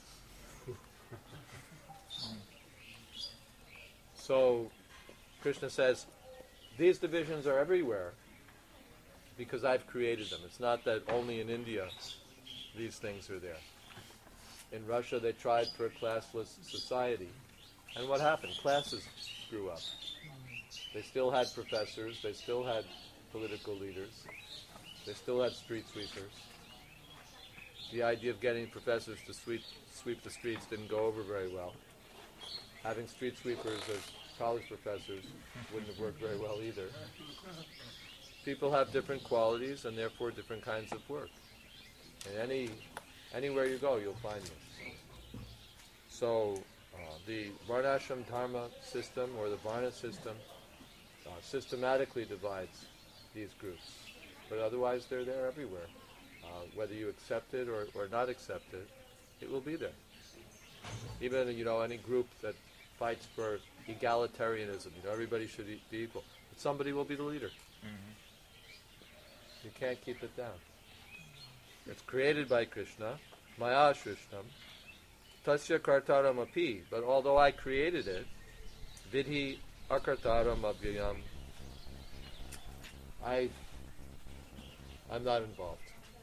So, Krishna says, these divisions are everywhere because I've created them. It's not that only in India these things are there. In Russia they tried for a classless society. And what happened? Classes grew up. They still had professors, they still had political leaders, they still had street sweepers. The idea of getting professors to sweep, sweep the streets didn't go over very well. Having street sweepers as college professors wouldn't have worked very well either. People have different qualities and therefore different kinds of work. And any anywhere you go, you'll find this. So uh, the Varnashram Dharma system or the Varna system uh, systematically divides these groups. But otherwise they're there everywhere. Uh, whether you accept it or, or not accept it, it will be there. Even, you know, any group that fights for egalitarianism, you know, everybody should e- be equal. But somebody will be the leader. Mm-hmm. You can't keep it down. It's created by Krishna, Maya Shrishtam, Tasya Kartaram Api. But although I created it, Vidhi Akartaram Abhyayam, I, I'm not involved.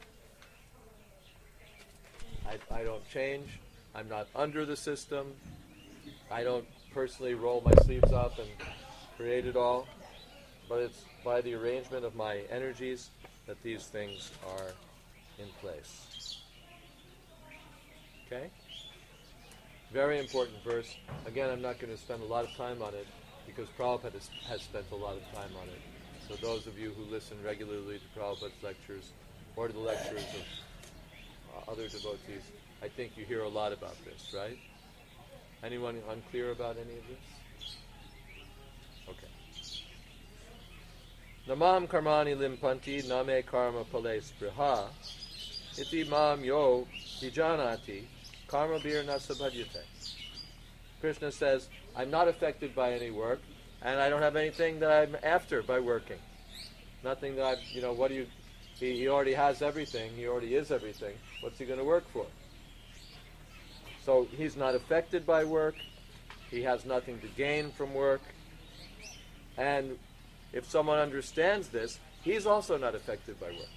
I, I don't change. I'm not under the system. I don't personally roll my sleeves up and create it all. But it's by the arrangement of my energies that these things are in place. Okay? Very important verse. Again, I'm not going to spend a lot of time on it because Prabhupada has, has spent a lot of time on it. So those of you who listen regularly to Prabhupada's lectures or to the lectures of uh, other devotees, I think you hear a lot about this, right? Anyone unclear about any of this? Okay. Namam karmani limpanti name karma pale spriha iti mam yo vijanati karma bir nasabhadyate. Krishna says, I'm not affected by any work, and I don't have anything that I'm after by working. Nothing that I've, you know, what do you, he, he already has everything, he already is everything. What's he going to work for? So he's not affected by work, he has nothing to gain from work, and if someone understands this, he's also not affected by work.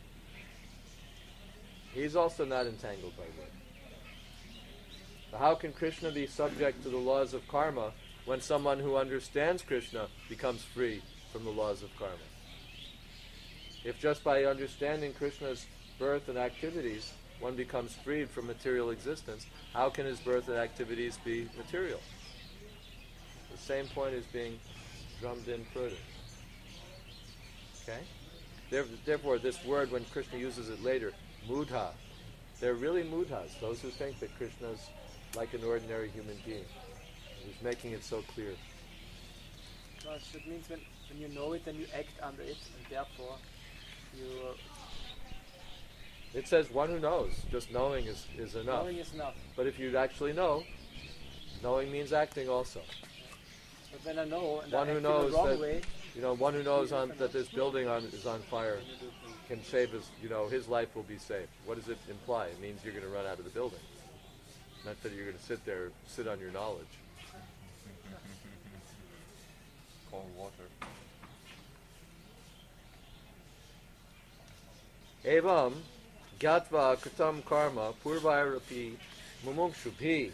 He's also not entangled by work. So how can Krishna be subject to the laws of karma when someone who understands Krishna becomes free from the laws of karma. If just by understanding Krishna's birth and activities one becomes freed from material existence, how can his birth and activities be material? The same point is being drummed in further. Okay? Therefore, this word, when Krishna uses it later, mudha, they're really mudhas, those who think that Krishna's like an ordinary human being. He's making it so clear. No, it means when, when you know it, then you act under it, and therefore you... Uh, it says one who knows. Just knowing is, is enough. Knowing is enough. But if you actually know, knowing means acting also. But when I know, and one I who act knows in the wrong that, way, you know, one who knows on, that this building on, is on fire can save his, you know, his life will be saved. What does it imply? It means you're going to run out of the building. Not that you're going to sit there, sit on your knowledge. Cold water. Evam gyatva kritam karma purvairapi mumukshubhi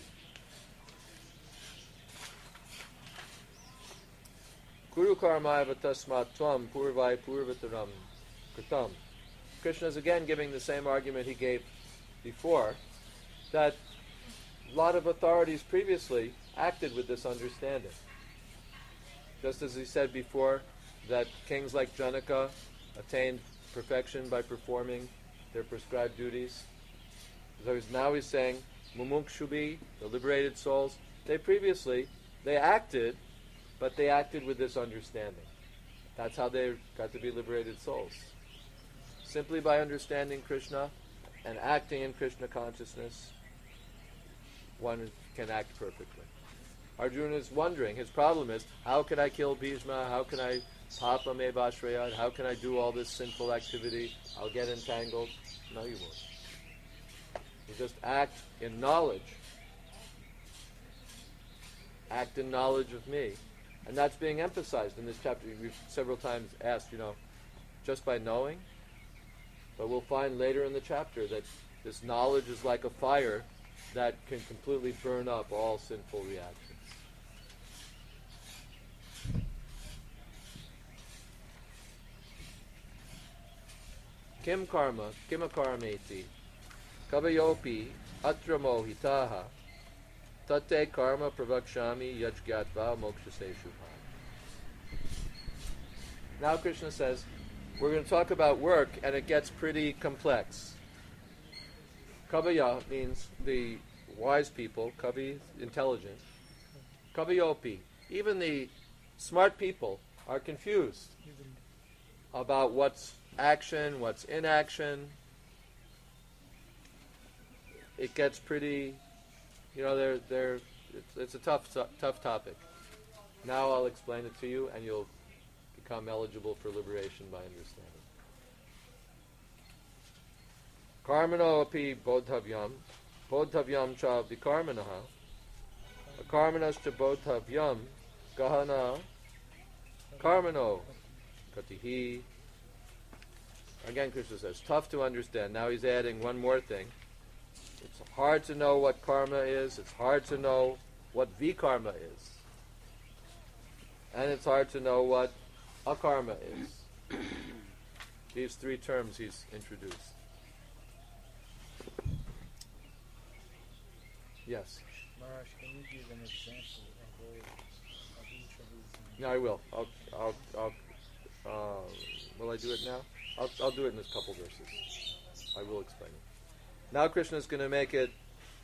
kuru karma tasmat tvam purvai purvataram kritam. Krishna is again giving the same argument he gave before, that a lot of authorities previously acted with this understanding. Just as he said before that kings like Janaka attained perfection by performing their prescribed duties. So he's, now he's saying, mumukshubi, the liberated souls, they previously, they acted, but they acted with this understanding. That's how they got to be liberated souls. Simply by understanding Krishna and acting in Krishna consciousness, one can act perfectly. Arjuna is wondering, his problem is, how can I kill Bhishma? How can I papa me vashrayad? How can I do all this sinful activity? I'll get entangled. No, you won't. You just act in knowledge. Act in knowledge of me. And that's being emphasized in this chapter. We've several times asked, you know, just by knowing. But we'll find later in the chapter that this knowledge is like a fire that can completely burn up all sinful reactions. Kim karma, kim akarmeti, kavayopi, atra mohitaha, tate karma pravakshami yajgatva mokshase shubha. Now Krishna says, we're going to talk about work, and it gets pretty complex. Kavaya means the wise people, kavi, intelligent. Kavayopi, even the smart people are confused about what's action, what's inaction. It gets pretty, you know, they're, they're, it's, it's a tough, tough topic. Now I'll explain it to you, and you'll become eligible for liberation by understanding. Karmano api bodhavyam, bodhavyam cha vikarmanaha, akarmanas cha bodhavyam, gahana, karmano, katihi. Again, Krishna says, tough to understand. Now he's adding one more thing. It's hard to know what karma is. It's hard to know what vikarma is. And it's hard to know what akarma is. These three terms he's introduced. Yes? Maharaj, can you give an example of, all, of each of these? No, I will. I'll, I'll, I'll, uh, will I do it now? I'll, I'll do it in a couple verses. I will explain it. Now Krishna is going to make it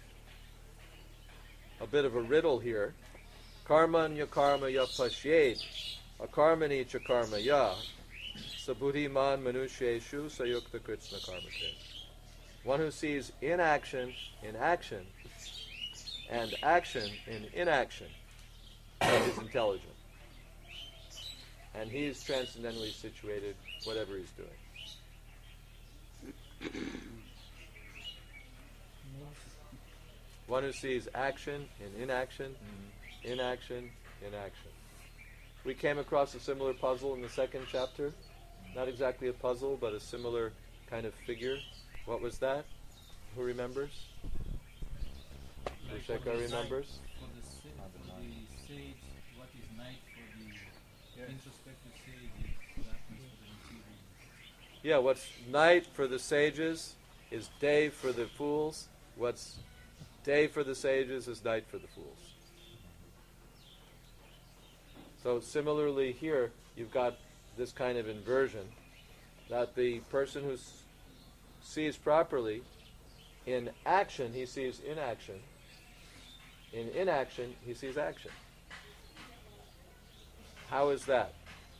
a bit of a riddle here. Karmanya karma ya pashyed, akarmani cha karma ya, sabudhi man manusheshu sayukta krishna karmate. One who sees inaction in action, and action in inaction, is intelligent. And he is transcendently situated, whatever he's doing. One who sees action in inaction, mm-hmm. inaction in action. We came across a similar puzzle in the second chapter. Not exactly a puzzle, but a similar kind of figure. What was that? Who remembers? Like Rishika remembers? For the, sa- for the sage, what is night for the Introspective sage is darkness for the material. Yeah, what's night for the sages is day for the fools. What's day for the sages is night for the fools. So similarly here, you've got this kind of inversion, that the person who s- sees properly, in action he sees inaction. In inaction he sees action. How is that?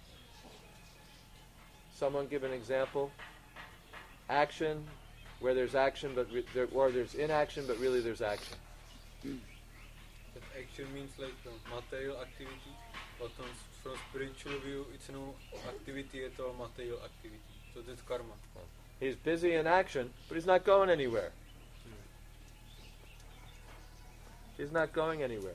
Someone give an example. Action, where there's action, but re- there, or there's inaction, but really there's action. That action means like the material activity, but on, from spiritual view, it's no activity at all, material activity. So that's karma. He's busy in action, but he's not going anywhere. He's not going anywhere.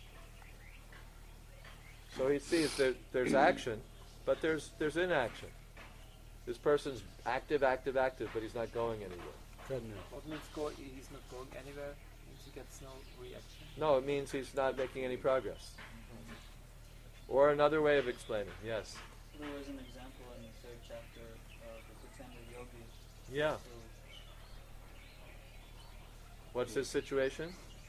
So he sees that there's action, but there's there's inaction. This person's active, active, active, but he's not going anywhere. What means go, he's not going anywhere? Means he gets no reaction? No, it means he's not making any progress. Or another way of explaining, yes. There was an example in the third chapter of the pretender yogi. Yeah. So, What's his situation?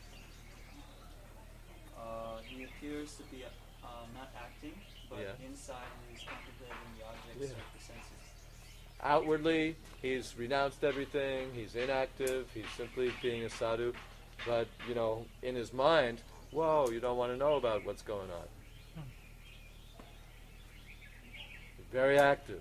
uh, he appears to be uh, not acting, but Yeah. inside he's contemplating the objects Yeah. of the senses. Outwardly, he's renounced everything, he's inactive, he's simply being a sadhu. But, you know, in his mind, whoa, you don't want to know about what's going on. Very active.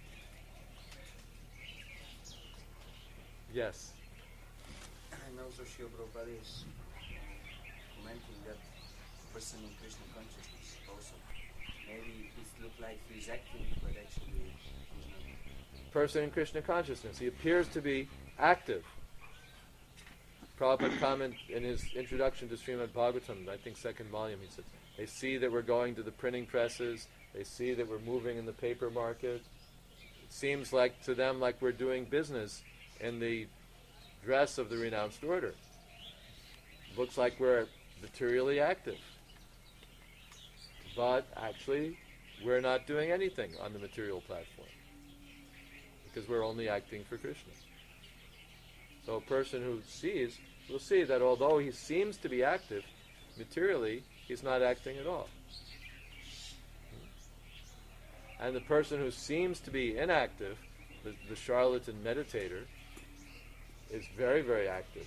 Yes. And also Srila Prabhupada is commenting that person in Krishna consciousness also. Maybe it looks like he's acting, but actually he's not. Person in Krishna consciousness. He appears to be active. Prabhupada comment in his introduction to Srimad Bhagavatam, I think second volume, he said, they see that we're going to the printing presses, they see that we're moving in the paper market. It seems like to them like we're doing business in the dress of the renounced order. Looks like we're materially active. But actually, we're not doing anything on the material platform, because we're only acting for Krishna. So a person who sees will see that although he seems to be active, materially, he's not acting at all. And the person who seems to be inactive, the, the charlatan meditator, is very, very active.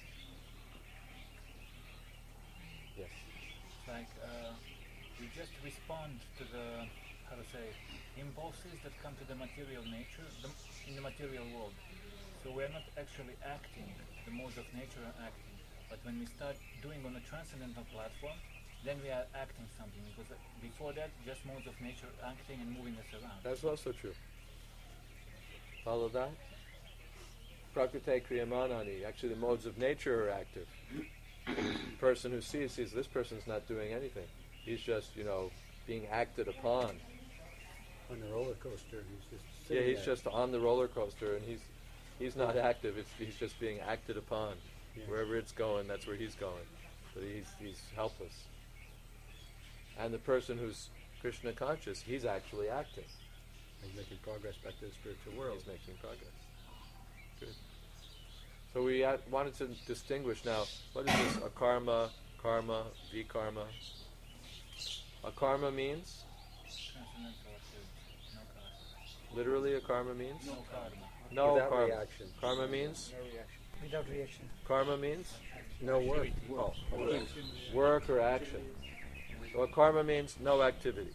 Yes. It's like uh, we just respond to the, how to say, impulses that come to the material nature, the, in the material world. So we're not actually acting, the modes of nature are acting. But when we start doing on a transcendental platform, then we are acting something. Because before that, just modes of nature acting and moving us around. That's also true. Follow that? Prakriti Kriyamanani. Actually, the modes of nature are active. The person who sees, sees this person's not doing anything. He's just, you know, being acted upon. On the roller coaster, he's just Yeah, sitting he's there. just on the roller coaster, and he's he's not active. It's he's just being acted upon. Yeah. Wherever it's going, that's where he's going. But he's he's helpless. And the person who's Krishna conscious, he's actually acting. He's making progress back to the spiritual world. He's making progress. Good. So we had, wanted to distinguish now, what is this akarma, karma, vikarma? Akarma means? Transcendental activity, no karma. Literally akarma means? No karma. No Without karma. reaction. Karma means? No reaction. Without reaction. Karma means? No work. Well, work or action. So karma means no activity.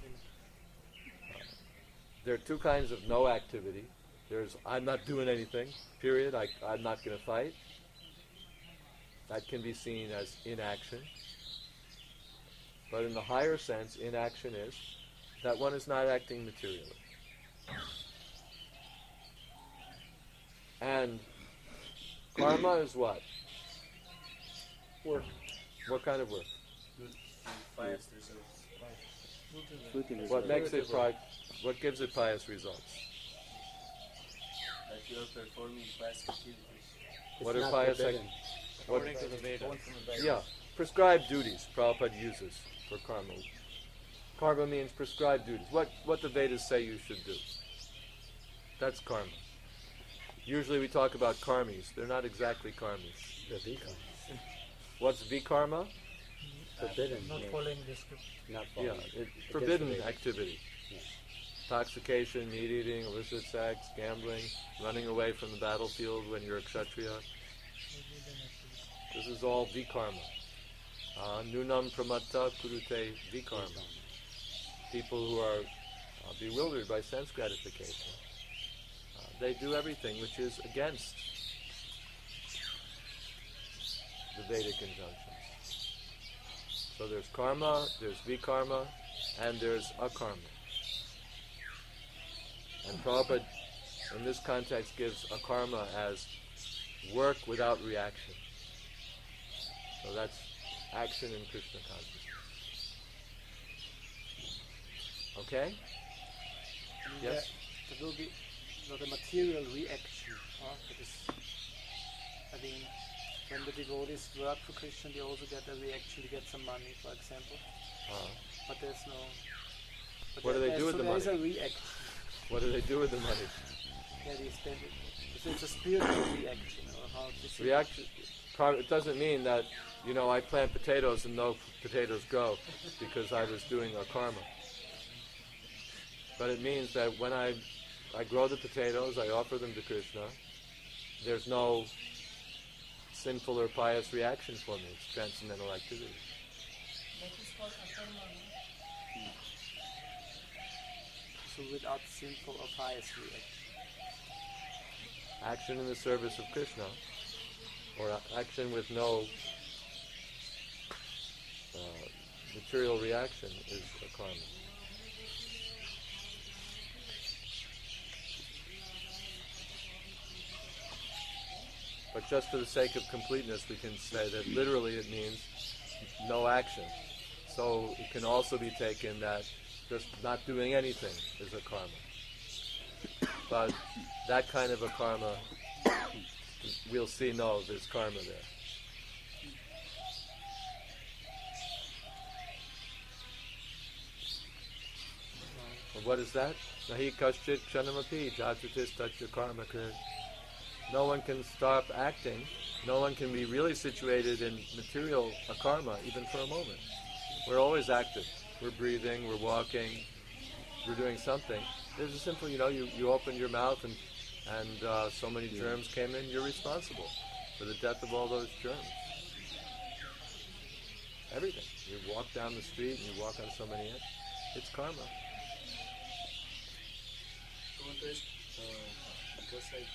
There are two kinds of no activity. There's I'm not doing anything, period. I, I'm not going to fight. That can be seen as inaction. But in the higher sense, inaction is that one is not acting materially. And karma is what? Work. What kind of work? Pious results. What makes it pri- what gives it pious results? That you are performing pious activities. What It's are not pious forbidden. ac- According to the Vedas. Yeah, prescribed duties Prabhupada uses for karma. Karma means prescribed duties. What, what the Vedas say you should do. That's karma. Usually we talk about karmis. They're not exactly karmis. They're vikarmas. What's vikarma? Forbidden. Not yeah. following the script. Not Yeah, following. it, Against forbidden the Vedas. activity. Yeah. Intoxication, meat eating, illicit sex, gambling, running away from the battlefield when you're a kshatriya. This is all vikarma. Uh, Nunam pramatta kurute vikarma. People who are uh, bewildered by sense gratification. Uh, they do everything which is against the Vedic injunctions. So there's karma, there's vikarma, and there's akarma. And Prabhupada, in this context, gives akarma as work without reaction. So that's action in Krishna consciousness. Okay? Yes? There, there will be not a material reaction. Huh? That is, I mean, when the devotees work for Krishna, they also get a reaction to get some money, for example. Uh-huh. But there's no. But What do there- they do there's- with so the there is money? a reaction. What do they do with the money? Yeah, they spend it. So it's a spiritual reaction, or how to say. Reaction. Karma, it doesn't mean that, you know, I plant potatoes and no potatoes grow because I was doing a karma. But it means that when I, I grow the potatoes, I offer them to Krishna, there's no sinful or pious reaction for me. It's transcendental activity. That is called akarma. So without sinful or pious reaction. Action in the service of Krishna, or a- action with no uh, material reaction, is a karma. But just for the sake of completeness, we can say that literally it means no action. So it can also be taken that just not doing anything is a karma. But that kind of a karma, we'll see, no, there's karma there. And what is that? Nahi kaschit kshanamapi jatatis tatya karma krit. No one can stop acting. No one can be really situated in material akarma even for a moment. We're always active. We're breathing, we're walking, we're doing something. There's a simple, you know, you, you open your mouth and, and uh, so many germs came in, you're responsible for the death of all those germs. Everything. You walk down the street and you walk on so many ants. It's karma. uh, because I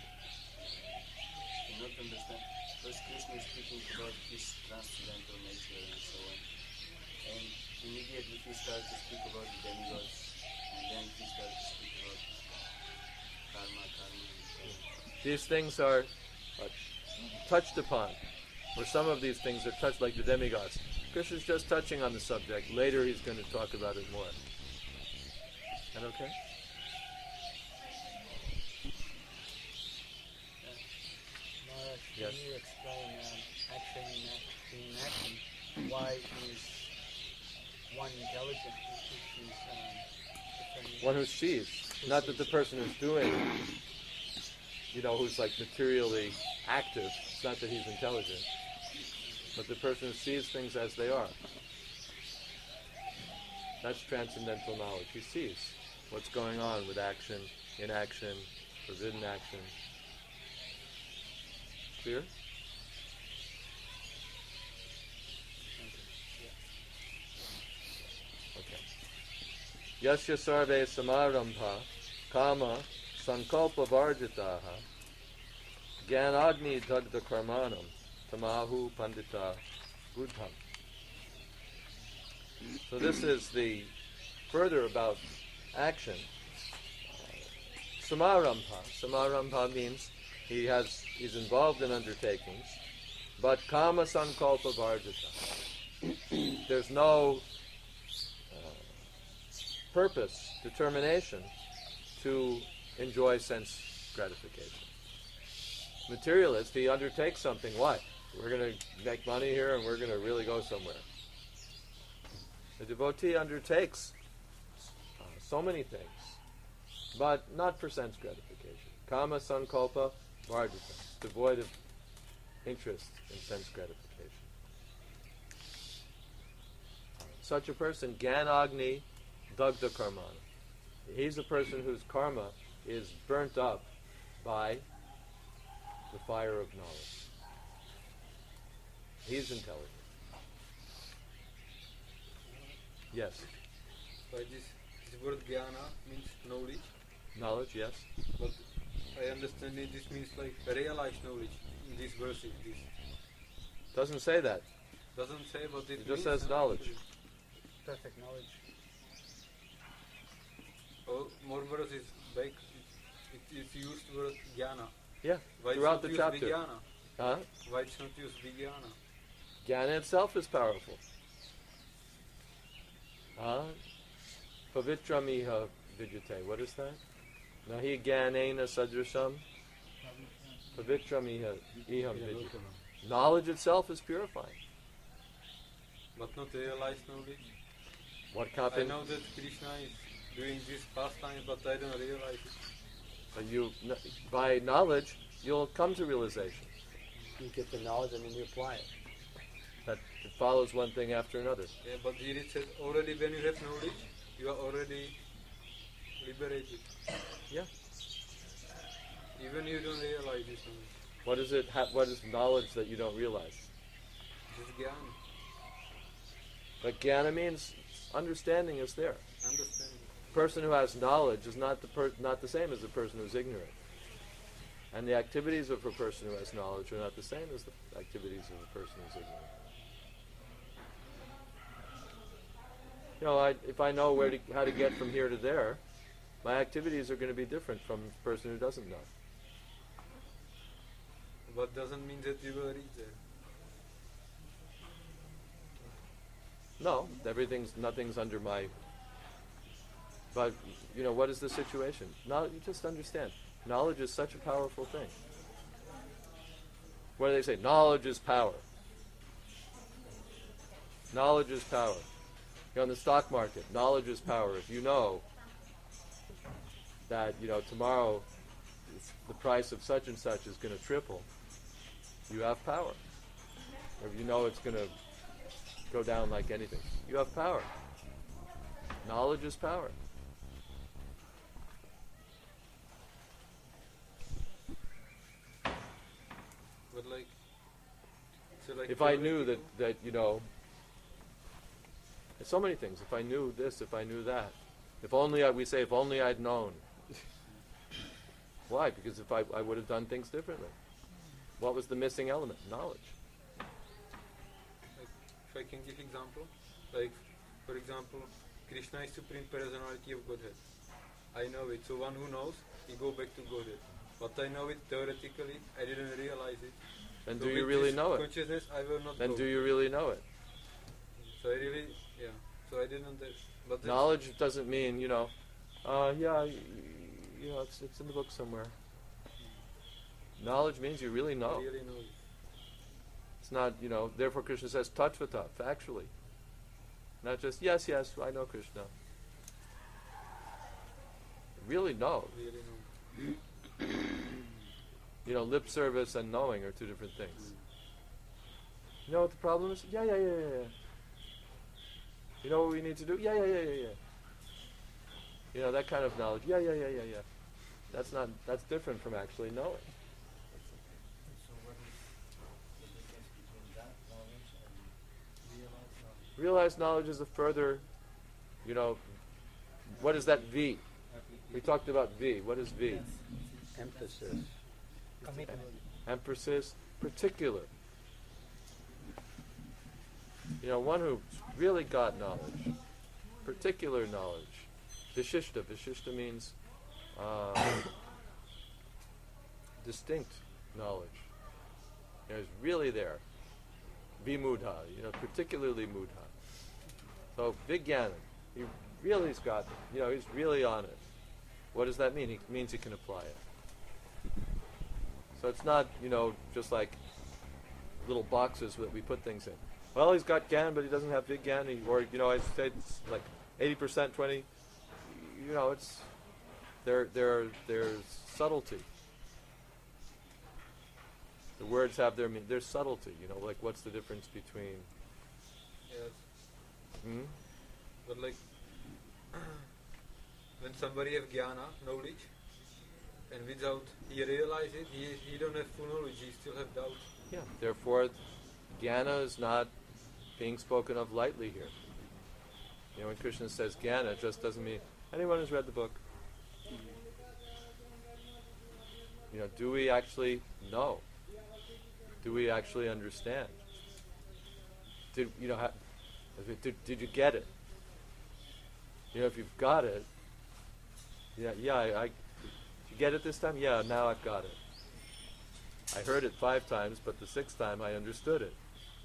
cannot understand. First Krishna is speaking about his transcendental nature and so on. And immediately he starts to speak about the demigods, and then he starts to speak about karma, karma, and so on. These things are uh, touched upon, or some of these things are touched, like the demigods. Krishna's just touching on the subject. Later he's going to talk about it more. Is that okay? Maharaj, Yes. can you explain um, action in, ac- in action? Why is one intelligent if she's um, different? One who sees. Not that the person who's doing, you know, who's like materially active, it's not that he's intelligent, but the person who sees things as they are. That's transcendental knowledge. He sees what's going on with action, inaction, forbidden action. Clear? Okay. Yasya sarve samarambha kama sankalpa varjitaha jnanagni dagda karmanam tamahu pandita buddham. So this is the further about action. Samarambha. Samarambha means he has he's involved in undertakings, but kama sankalpa varjita. There's no uh, purpose, determination to enjoy sense gratification. Materialist, he undertakes something. Why? We're going to make money here and we're going to really go somewhere. The devotee undertakes uh, so many things, but not for sense gratification. Kama sankalpa vardita, devoid of interest in sense gratification. Such a person, Gyanagni Dagda Karmana. He's a person whose karma is burnt up by the fire of knowledge. He's intelligent. Yes. By this, this word jnana means knowledge. Knowledge, yes. But I understand it, this means like realized knowledge in this verse. This doesn't say that. Doesn't say, but it, It just means says knowledge. Perfect knowledge. Oh, more verses back. It, it, it's used word jnana. Yeah, Why throughout it's the not chapter. used vijnana? Huh? Why it's not used vijnana? Jnana itself is powerful. Huh? Pavitramiha vidyate. What is that? Nahi jnanena sadrasham. Pavitramiha iham vidyate. Knowledge itself is purifying. But not realized knowledge. What I happened? know that Krishna is doing this pastime, but I don't realize it. But you, kn- by knowledge, you'll come to realization. You get the knowledge and then you apply it. That it follows one thing after another. Yeah, but here it says already when you have knowledge, you are already liberated. Yeah. Even you don't realize this knowledge. What is it? Ha- what is knowledge that you don't realize? This is jnana. But jnana means understanding is there. Understanding. Person who has knowledge is not the per- not the same as the person who's ignorant. And the activities of a person who has knowledge are not the same as the activities of a person who's ignorant. You know, I, if I know where to, how to get from here to there, my activities are going to be different from the person who doesn't know. But doesn't mean that you will reach there. No, everything's nothing's under my. But you know, what is the situation? Now you just understand. Knowledge is such a powerful thing. What do they say? Knowledge is power. Knowledge is power. You know, in the stock market, knowledge is power. If you know that you know tomorrow the price of such and such is going to triple, you have power. Or if you know it's going to go down like anything, you have power. Knowledge is power. But like, so like If I knew that, that you know, there's so many things. If I knew this, if I knew that, if only I, we say, if only I'd known. Why? Because if I, I would have done things differently. What was the missing element? Knowledge. Like, if I can give example, like for example, Krishna is supreme personality of Godhead. I know it. So one who knows, he go back to Godhead. But I know it theoretically. I didn't realize it. Then So do you with really this know it? Consciousness, I will not Then go. do you really know it? So I really, yeah. So I didn't. uh, But that's- Knowledge doesn't mean, you know, uh, yeah, y- you know, it's, it's in the book somewhere. Knowledge means you really know. I really know it. It's not, you know, therefore Krishna says tatvata, factually. Not just, yes, yes, I know Krishna. Really know. Really know. You know, lip service and knowing are two different things. You know what the problem is? Yeah, yeah, yeah, yeah, yeah. You know what we need to do? Yeah, yeah, yeah, yeah, yeah. You know, that kind of knowledge. Yeah, yeah, yeah, yeah, yeah. That's not, that's different from actually knowing. So what is the difference between that knowledge and realized knowledge? Realized knowledge is a further, you know, what is that V? We talked about V. What is V? Emphasis. Commitment. Emphasis, particular. You know, one who really got knowledge, particular knowledge. Vishishta. Vishishta means uh, distinct knowledge. You know, it's really there. Vimudha, you know, particularly mudha. So, Vijnana, he really's got it. You know, he's really on it. What does that mean? It means he can apply it. So it's not, you know, just like little boxes that we put things in. well, he's got Gyan, but he doesn't have big Gyan, he- or, you know, I'd say it's like eighty percent, twenty, you know, it's, there, there, there's subtlety. The words have their meaning. There's subtlety, you know, like what's the difference between... Yes. Hmm? But like, when somebody have jnana, knowledge, and without he realize it, he, he don't have full knowledge, he still have doubt. Yeah, therefore, jnana is not being spoken of lightly here. You know, when Krishna says jnana, it just doesn't mean anyone who's read the book. You know, do we actually know? Do we actually understand? Did you know? Ha- did, did you get it? You know, if you've got it, yeah, yeah. I, I, did you get it this time? Yeah, now I've got it. I heard it five times, but the sixth time I understood it.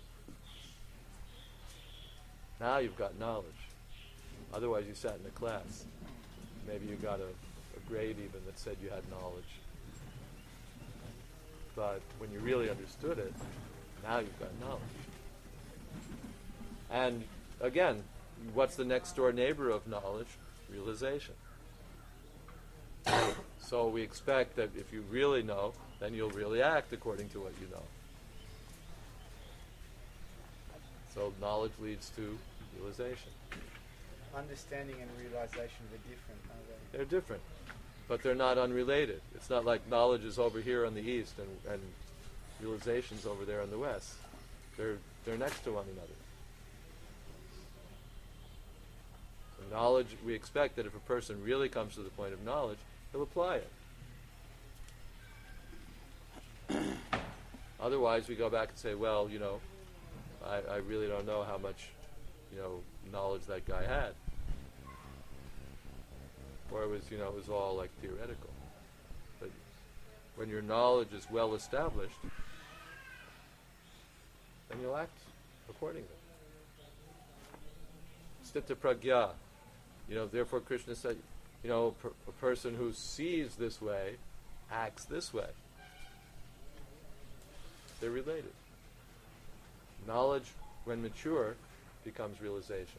Now you've got knowledge. Otherwise, you sat in a class. Maybe you got a, a grade even that said you had knowledge. But when you really understood it, now you've got knowledge. And again, what's the next door neighbor of knowledge? Realization. So we expect that if you really know, then you'll really act according to what you know. So knowledge leads to realization. Understanding and realization are different, aren't they? They're different, but they're not unrelated. It's not like knowledge is over here on the east and, and realization's over there on the west. They're they're next to one another. So knowledge, we expect that if a person really comes to the point of knowledge, he'll apply it. Otherwise, we go back and say, well, you know, I, I really don't know how much, you know, knowledge that guy had. Or it was, you know, it was all like theoretical. But when your knowledge is well established, then you'll act accordingly. Sthita pragya. You know, therefore Krishna said, you know, per, a person who sees this way acts this way. They're related. Knowledge, when mature, becomes realization.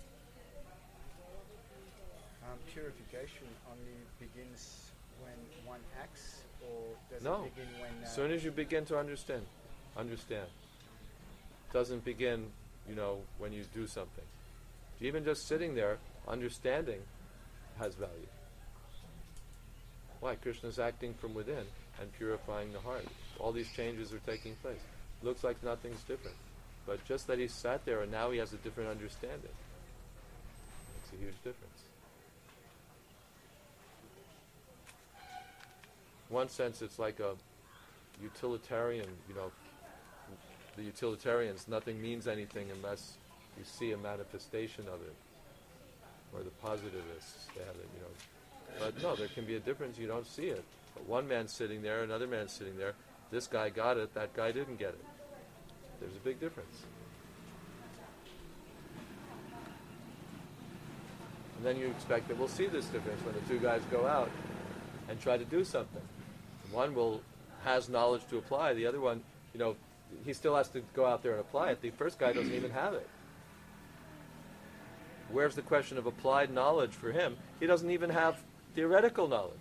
Um, purification only begins when one acts, or does No. it begin when... Uh, As soon as you begin to understand, understand. Doesn't begin, you know, when you do something. Even just sitting there, understanding has value. Why? Krishna's acting from within and purifying the heart. All these changes are taking place. Looks like nothing's different. But just that he sat there and now he has a different understanding. Makes a huge difference. In one sense, it's like a utilitarian, you know, the utilitarians, nothing means anything unless you see a manifestation of it. Or the positivists, they have it, you know. But no, there can be a difference, you don't see it. But one man's sitting there, another man's sitting there, this guy got it, that guy didn't get it. There's a big difference. And then you expect that we'll see this difference when the two guys go out and try to do something. One will has knowledge to apply, the other one, you know, he still has to go out there and apply it. The first guy doesn't even have it. Where's the question of applied knowledge for him? He doesn't even have theoretical knowledge.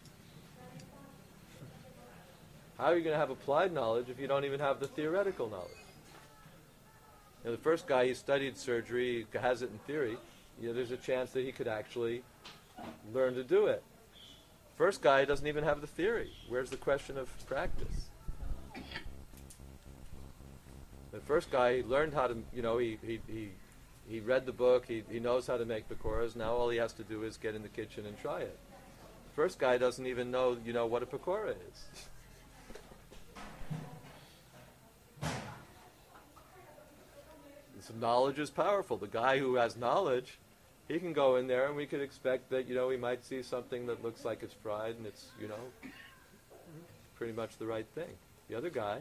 How are you going to have applied knowledge if you don't even have the theoretical knowledge? You know, the first guy, he studied surgery, he has it in theory. You know, there's a chance that he could actually learn to do it. First guy doesn't even have the theory. Where's the question of practice? The first guy, he learned how to, you know, he he he, he read the book, he, he knows how to make pakoras. Now all he has to do is get in the kitchen and try it. First guy doesn't even know, you know, what a pakora is. So knowledge is powerful. The guy who has knowledge, he can go in there and we could expect that, you know, he might see something that looks like it's fried and it's, you know, pretty much the right thing. The other guy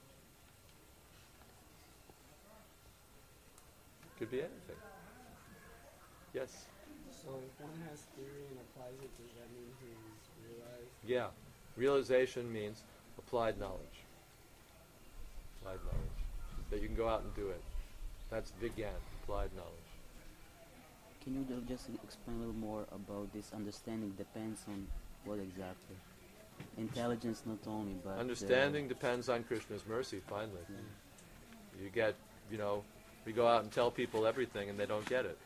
could be anything. Yes? So if one has theory and applies it, does that mean he's realized? Yeah. Realization means applied knowledge. Applied knowledge. That you can go out and do it. That's Vigyan, applied knowledge. Can you ju- just explain a little more about this understanding depends on what exactly? Intelligence not only, but... Understanding depends on Krishna's mercy, finally. You get, you know, we go out and tell people everything and they don't get it.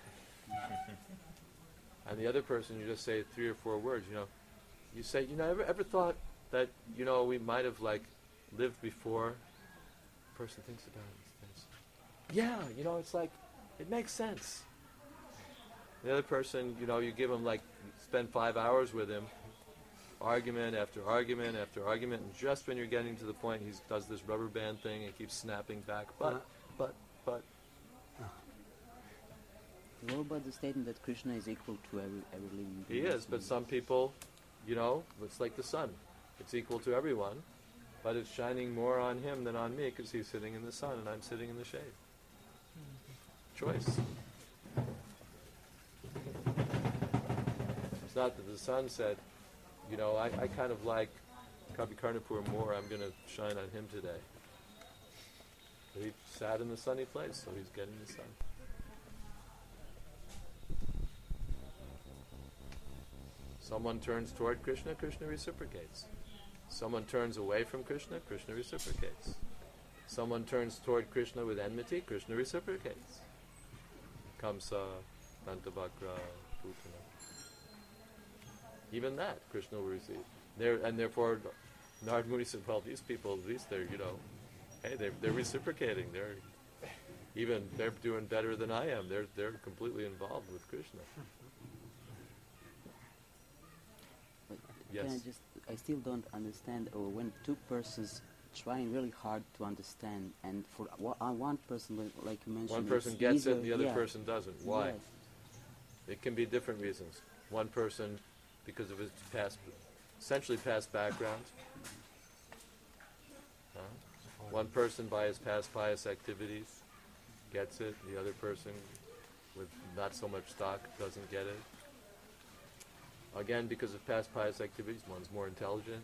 And the other person, you just say three or four words, you know. You say, you know, ever, ever thought that, you know, we might have, like, lived before? The person thinks about it. Thinks, yeah, you know, it's like, it makes sense. The other person, you know, you give him, like, spend five hours with him, argument after argument after argument, and just when you're getting to the point, he does this rubber band thing and keeps snapping back. But, Uh, but, but. What about the statement that Krishna is equal to every, every living He being? is, but some people, you know, it's like the sun. It's equal to everyone, but it's shining more on him than on me because he's sitting in the sun and I'm sitting in the shade. Choice. It's not that the sun said, you know, I, I kind of like Kavi Karnapur more, I'm going to shine on him today. But he sat in the sunny place, so he's getting the sun. Someone turns toward Krishna, Krishna reciprocates. Someone turns away from Krishna, Krishna reciprocates. Someone turns toward Krishna with enmity, Krishna reciprocates. Kamsa, Dantabhakra, Putana. Even that, Krishna will receive. There, and therefore, Narad Muni said, well, these people, at least they're, you know, hey, they're, they're reciprocating. They're even, they're doing better than I am. They're, they're completely involved with Krishna. But Yes. Can I just? I still don't understand. Or when two persons trying really hard to understand, and for wa- uh, one person, like- like you mentioned, One person it's gets easier, it and the other yeah. person doesn't. Why? Yes. It can be different reasons. One person, because of his past, essentially past background. Huh? One person by his past pious activities gets it. The other person with not so much stock doesn't get it. Again, because of past pious activities, one's more intelligent.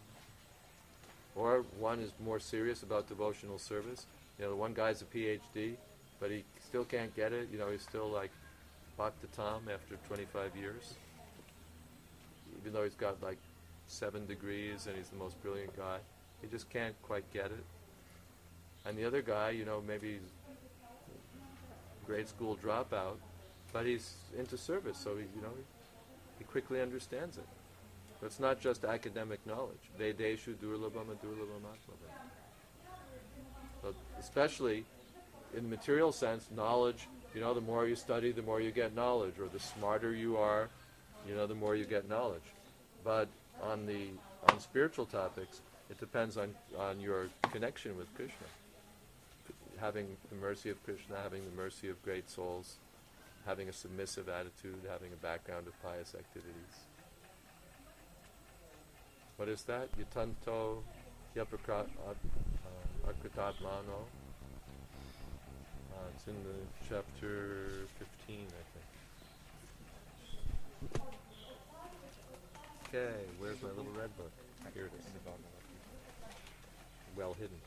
Or one is more serious about devotional service. You know, the one guy's a P H D, but he still can't get it. You know, he's still like Bhakta Tam after twenty-five years. Even though he's got like seven degrees and he's the most brilliant guy, he just can't quite get it. And the other guy, you know, maybe he's grade school dropout, but he's into service, so he, you know, he quickly understands it. But it's not just academic knowledge. Vedeshu durlabham adurlabham atmabham. But especially in the material sense, knowledge, you know, the more you study, the more you get knowledge, or the smarter you are, you know, the more you get knowledge. But on the on spiritual topics, it depends on, on your connection with Krishna. Having the mercy of Krishna, having the mercy of great souls, having a submissive attitude, having a background of pious activities. What is that? Yatanto yapakrat akritatmano. Uh, it's in the chapter fifteen, I think. Okay, where's my little red book? Here it is. Well hidden.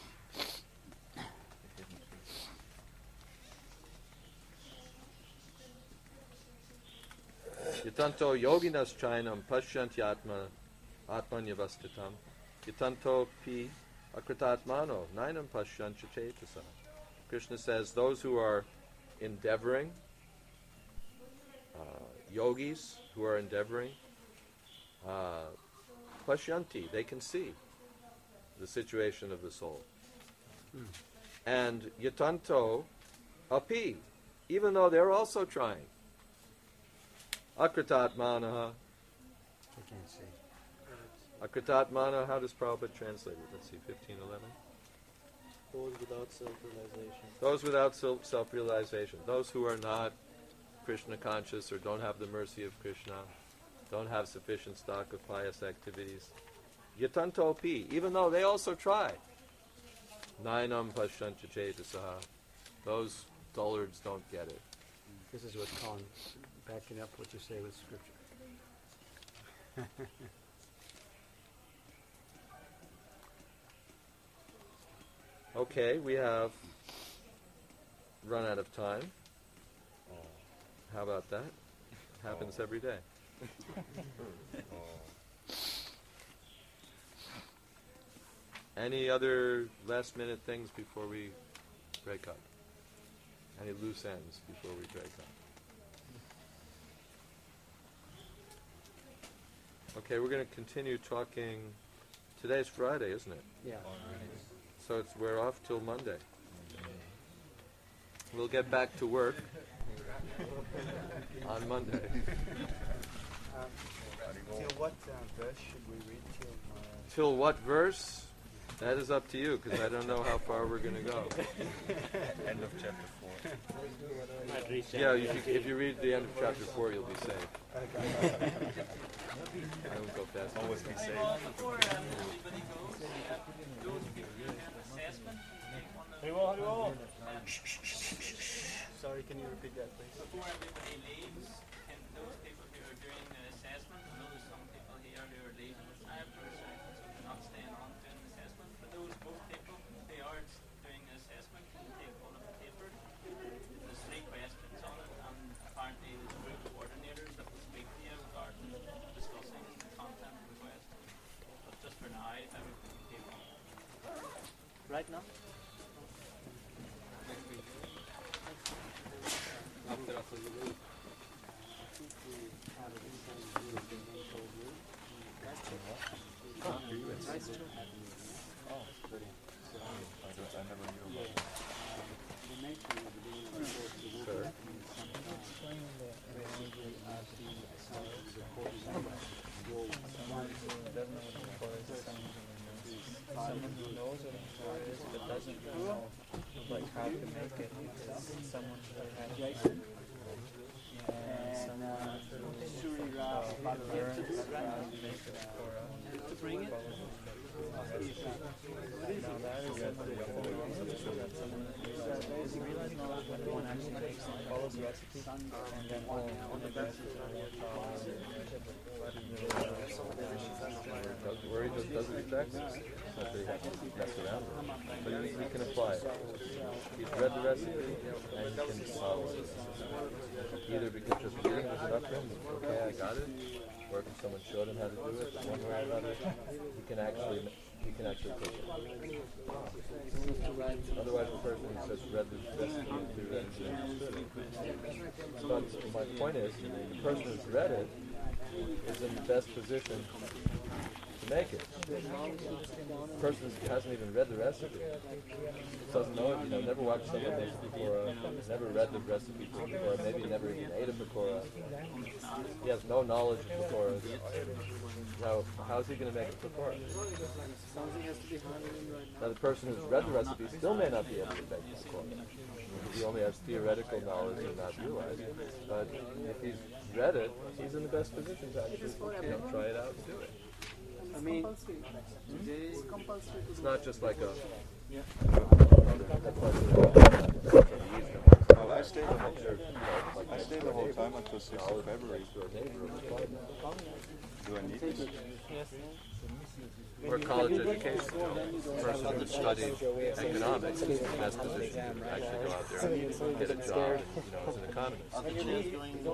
Yatanto yoginas chainam pashyanti atma atmanyavastitam yatanto pi akritatmano nainam pashyanti chetasa. Krishna says those who are endeavoring, uh, yogis who are endeavoring, uh, pashyanti, they can see the situation of the soul. Hmm. And yatanto api, even though they're also trying. Akritatmanaha. I can't see. Akritatmana, how does Prabhupada translate it? Let's see, fifteen eleven. Those without self-realization. Those without self- self-realization. Those who are not Krishna conscious or don't have the mercy of Krishna, don't have sufficient stock of pious activities. Yatanto pi, even though they also try. Nainam pashyanti chetasaha. Those dullards don't get it. This is what Colin, backing up what you say with scripture. Okay, we have run out of time. How about that? Happens Oh. every day. Any other last minute things before we break up? Any loose ends before we break up? Okay, we're going to continue talking. Today's Friday, isn't it? Yeah. So it's we're off till Monday. We'll get back to work on Monday. Um, till what uh, verse should we read till? Uh, Till what verse? That is up to you, because I don't know how far we're going to go. End of chapter four. Yeah, you should, if you read the end of chapter four, you'll be safe. Okay. I won't go fast. Always be safe. Before um, everybody goes, those people doing an assessment, Hey, whoa, hey, whoa. Sorry, can you repeat that, please? before everybody leaves, can those people who are doing the assessment, I know there's some people here who are leaving after a certain, so they're not staying on doing the assessment, but those both people, they are doing the assessment, can take one of the papers. There's three questions on it, and apparently there's group coordinators that will speak to you regarding discussing the content of the question. But just for now, everybody can take one. Right now? After after the week. Nice too. Oh, pretty. I never knew about that. Sure. Someone who knows what a is but doesn't know like how to make it is someone who has and uh, Suri Ra learns how to make it for To bring it? now that is someone that someone is realize knowledge when one actually makes and follows the recipe and then all on the rest is Does, where he just does it exactly. It's not that he has to mess around with it. But he, he can apply it. He's read the recipe and he can follow it. Either because just reading it up to him, okay, I got it, or if someone showed him how to do it one way or another, he can actually he can actually take it. Otherwise, the person who just read the recipe and through that and understood it. But my point is, the person who's read it is in the best position to make it. The person who hasn't even read the recipe, doesn't know it, you know, never watched someone make a pakora, never read the recipe for pakora, maybe never even ate a pakora. He has no knowledge of pakoras. Now, how's he going to make a pakora? Something has to be handled right now. Now, the person who's read the recipe still may not be able to make a pakora, because he only has theoretical knowledge and not realized it. But if he's read it, he's in the best position to actually you know, try it out and do it. I mean, Hmm? it's compulsory. It's not just like a... Yeah. Well, I stayed the whole I stayed the whole time until sixth of February. Do I need this? Or college education. A person who studied economics is in the best position to actually go out there and get a job, you know, as an economist.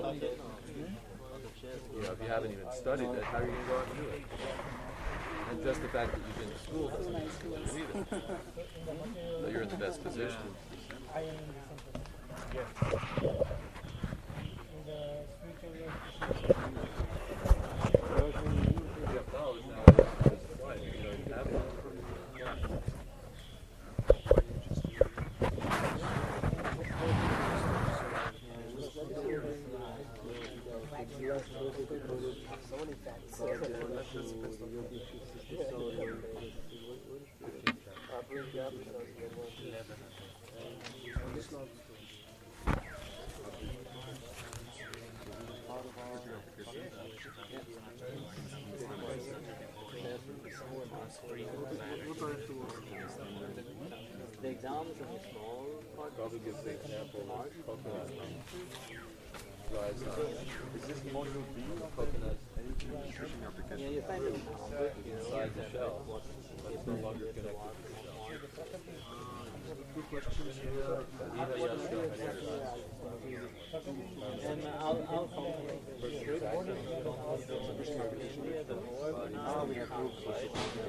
You know, if you haven't even studied it, how are you going to go out and do it? And just the fact that you've been to school doesn't mean you do either. So you're in the best position. You have knowledge now, it's applied. You know, you have knowledge. The examples of the small part. Probably gives the example of coconut. Dries on. Is this module B? Coconut. Yeah, you find it inside the shell. But it's no longer connected to the shell. questions? And I'll, I'll Now we have groups like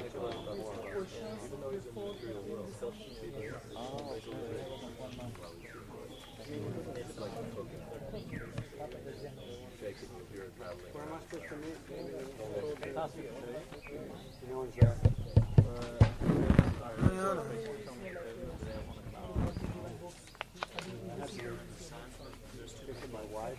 Where am I supposed to meet? No one's there. My wife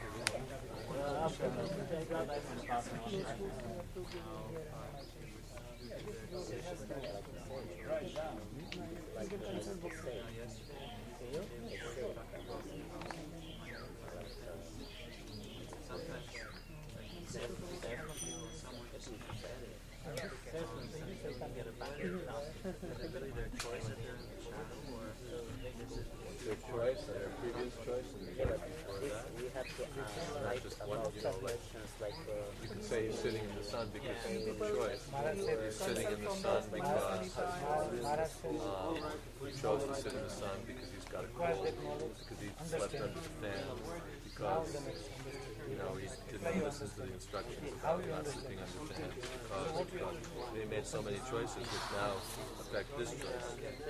their choice and their previous choice, and yeah, but we, we have to uh, write about situations like uh, you can say he's sitting in the sun because he's no choice. He's sitting in the sun because um, he chose to sit in the sun because he's got a cold, because he slept under the fan, because you know he didn't listen to the instructions about not sleeping under fans, because, because they made so many choices which now affect this choice.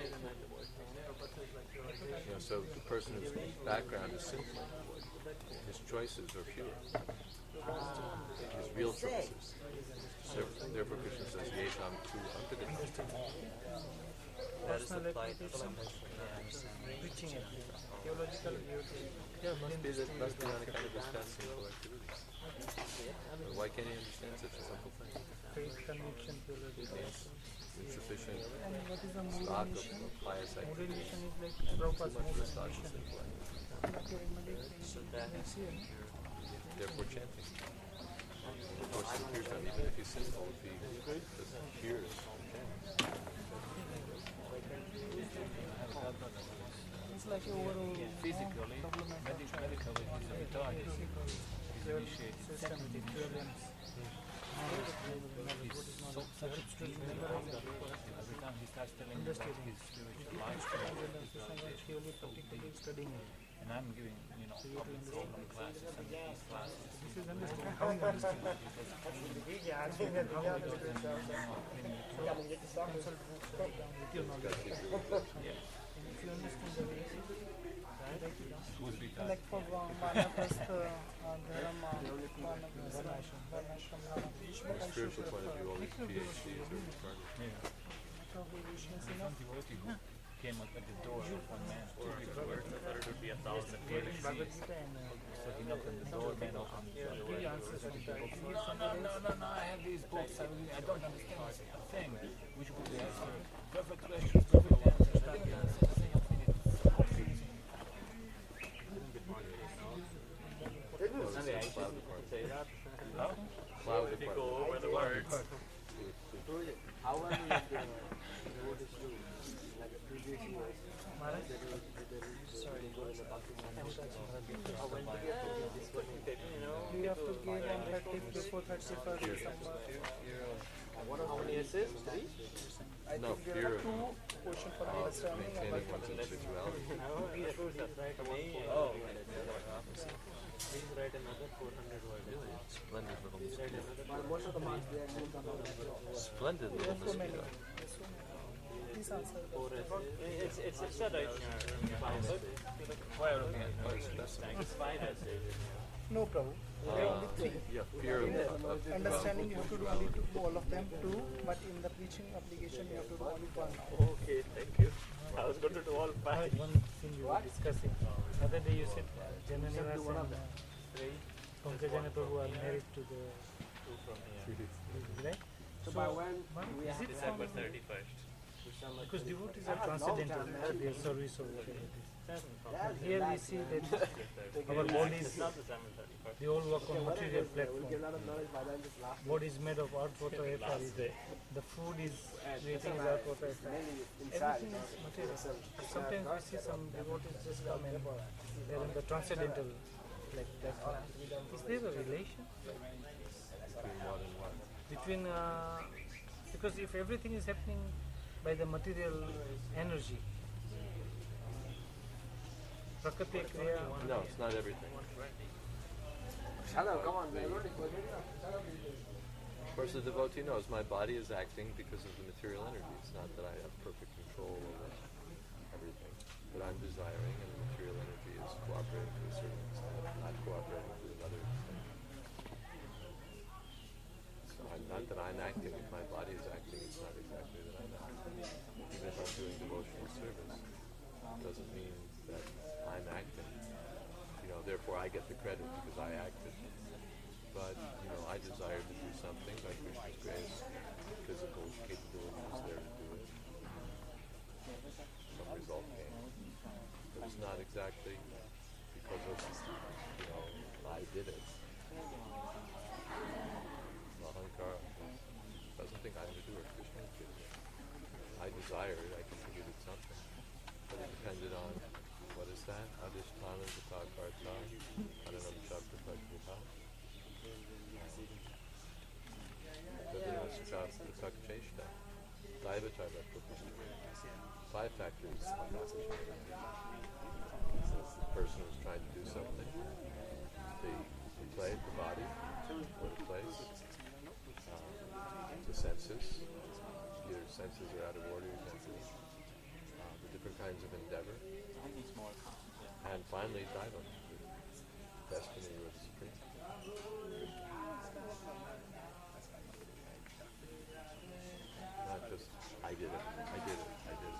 You know, so the person whose background is sinful, his choices are fewer. His real choices. Therefore, therefore Krishna says, Yesham tu antagati. that is applied to some preaching it. Theological beauty. Yeah, it must be, that must be on a kind of discussing activities. But why can't he understand such a simple thing? Faith, conviction, theological. Insufficient And what is the mood stock relation? of pious Mood activity. relation is like Too Prabhupada's much mood of stock in relation. sinful activity. so that is Therefore chanting. Of course, in kirtan, even if he's sinful, if he just hears chanting. It's like overall Physically, medi- medically, he's a retarded. He's initiated. system with equivalence. He's so, such a deep remember every time he starts telling me about his spiritual life, Studying it. and I'm giving, you know, public program classes and these classes. This is understanding. How you understand it? Yeah, I think that how you understand Consult books, write down with your knowledge. Yeah. And if you understand the way, write it down. Would be Like for Vanaprastha, uh, Dharma, Vanaprastha, Varnashram, From a spiritual point of view, all these PhDs are retarded. Yeah. One devotee who came up at the door of one man. Or it would be a thousand PhDs. So he knocked on the door, man opened the door. No, no, no, no, I have these books. I, really, I don't understand a thing. Which book they answer? Perfect questions, perfect answers. I didn't understand a single thing. Sunday, I shouldn't say that. No? Cloud If you department. go over the words. How are the devotees do? Like the previous years, they do, they sorry, go in the bathroom and how when they get to this one, you have to give on thirty before thirty-first December. how many essays? Three? I No, think there fear are of two questions for uh, understanding and maintaining one's individuality. Oh, please write another four hundred words. Really, splendid little Please write mosquito. another most of the marks they are moved on the Splendid there little are so many. mosquito. There's so many. Please answer the four essays. It's, it's, it's not in your, in your five essays. Why are looking at Quite specimen. It's five essays. No, Prabhu. There are only three. Yeah, fear of, of, of Understanding you have to do only two, all of them two, but in the preaching application you have to do only one. Okay, thank you. I was going to do all five. One thing you were discussing. Other day you said uh, Jananivas and uh, Pankajana Prabhu are married to the right? So by when we Is have it December from- thirty-first. Because devotees are transcendental in their service or whatever it is. But here we see that our bodies, It's not December thirty-first. they all work on material we'll platform. get a lot of knowledge by then just last Body is made of earth, water, air, fire. The food is everything is earth, water, air, fire. Everything is material. Sometimes we see some devotees just come in, they're in the transcendental, like that. Is there a relation between what and what. between, uh, because if everything is happening by the material energy, Prakriti Kriya. No, it's not everything. Hello, come on, man. Of course, the devotee knows my body is acting because of the material energy. It's not that I have perfect control over everything, but I'm desiring, and the material energy is cooperating to a certain extent, not cooperating to another extent. So I'm not that I'm acting. If my body is acting, it's not exactly that I'm acting. Even if I'm doing devotional service, it doesn't mean that I'm acting. You know, therefore I get the credit because I acted. But, you know, I desire to do something by Krishna's grace. Physical capability was there to do it. Some result came. But it's not exactly because of, you know, I did it. Mahankara doesn't think I had to do it. Krishna did it. I desired, I contributed something. But it depended on, what is that? Adhisthana Gata Karta, Adhanam Shakta Prajnita. Five factors. The person who's trying to do something, the, the play, the body, or the place, uh, the senses, either senses are out of order, senses, uh, the different kinds of endeavor, and finally, Daiva, the destiny or the supreme. Not just, I did it, I did it, I did it.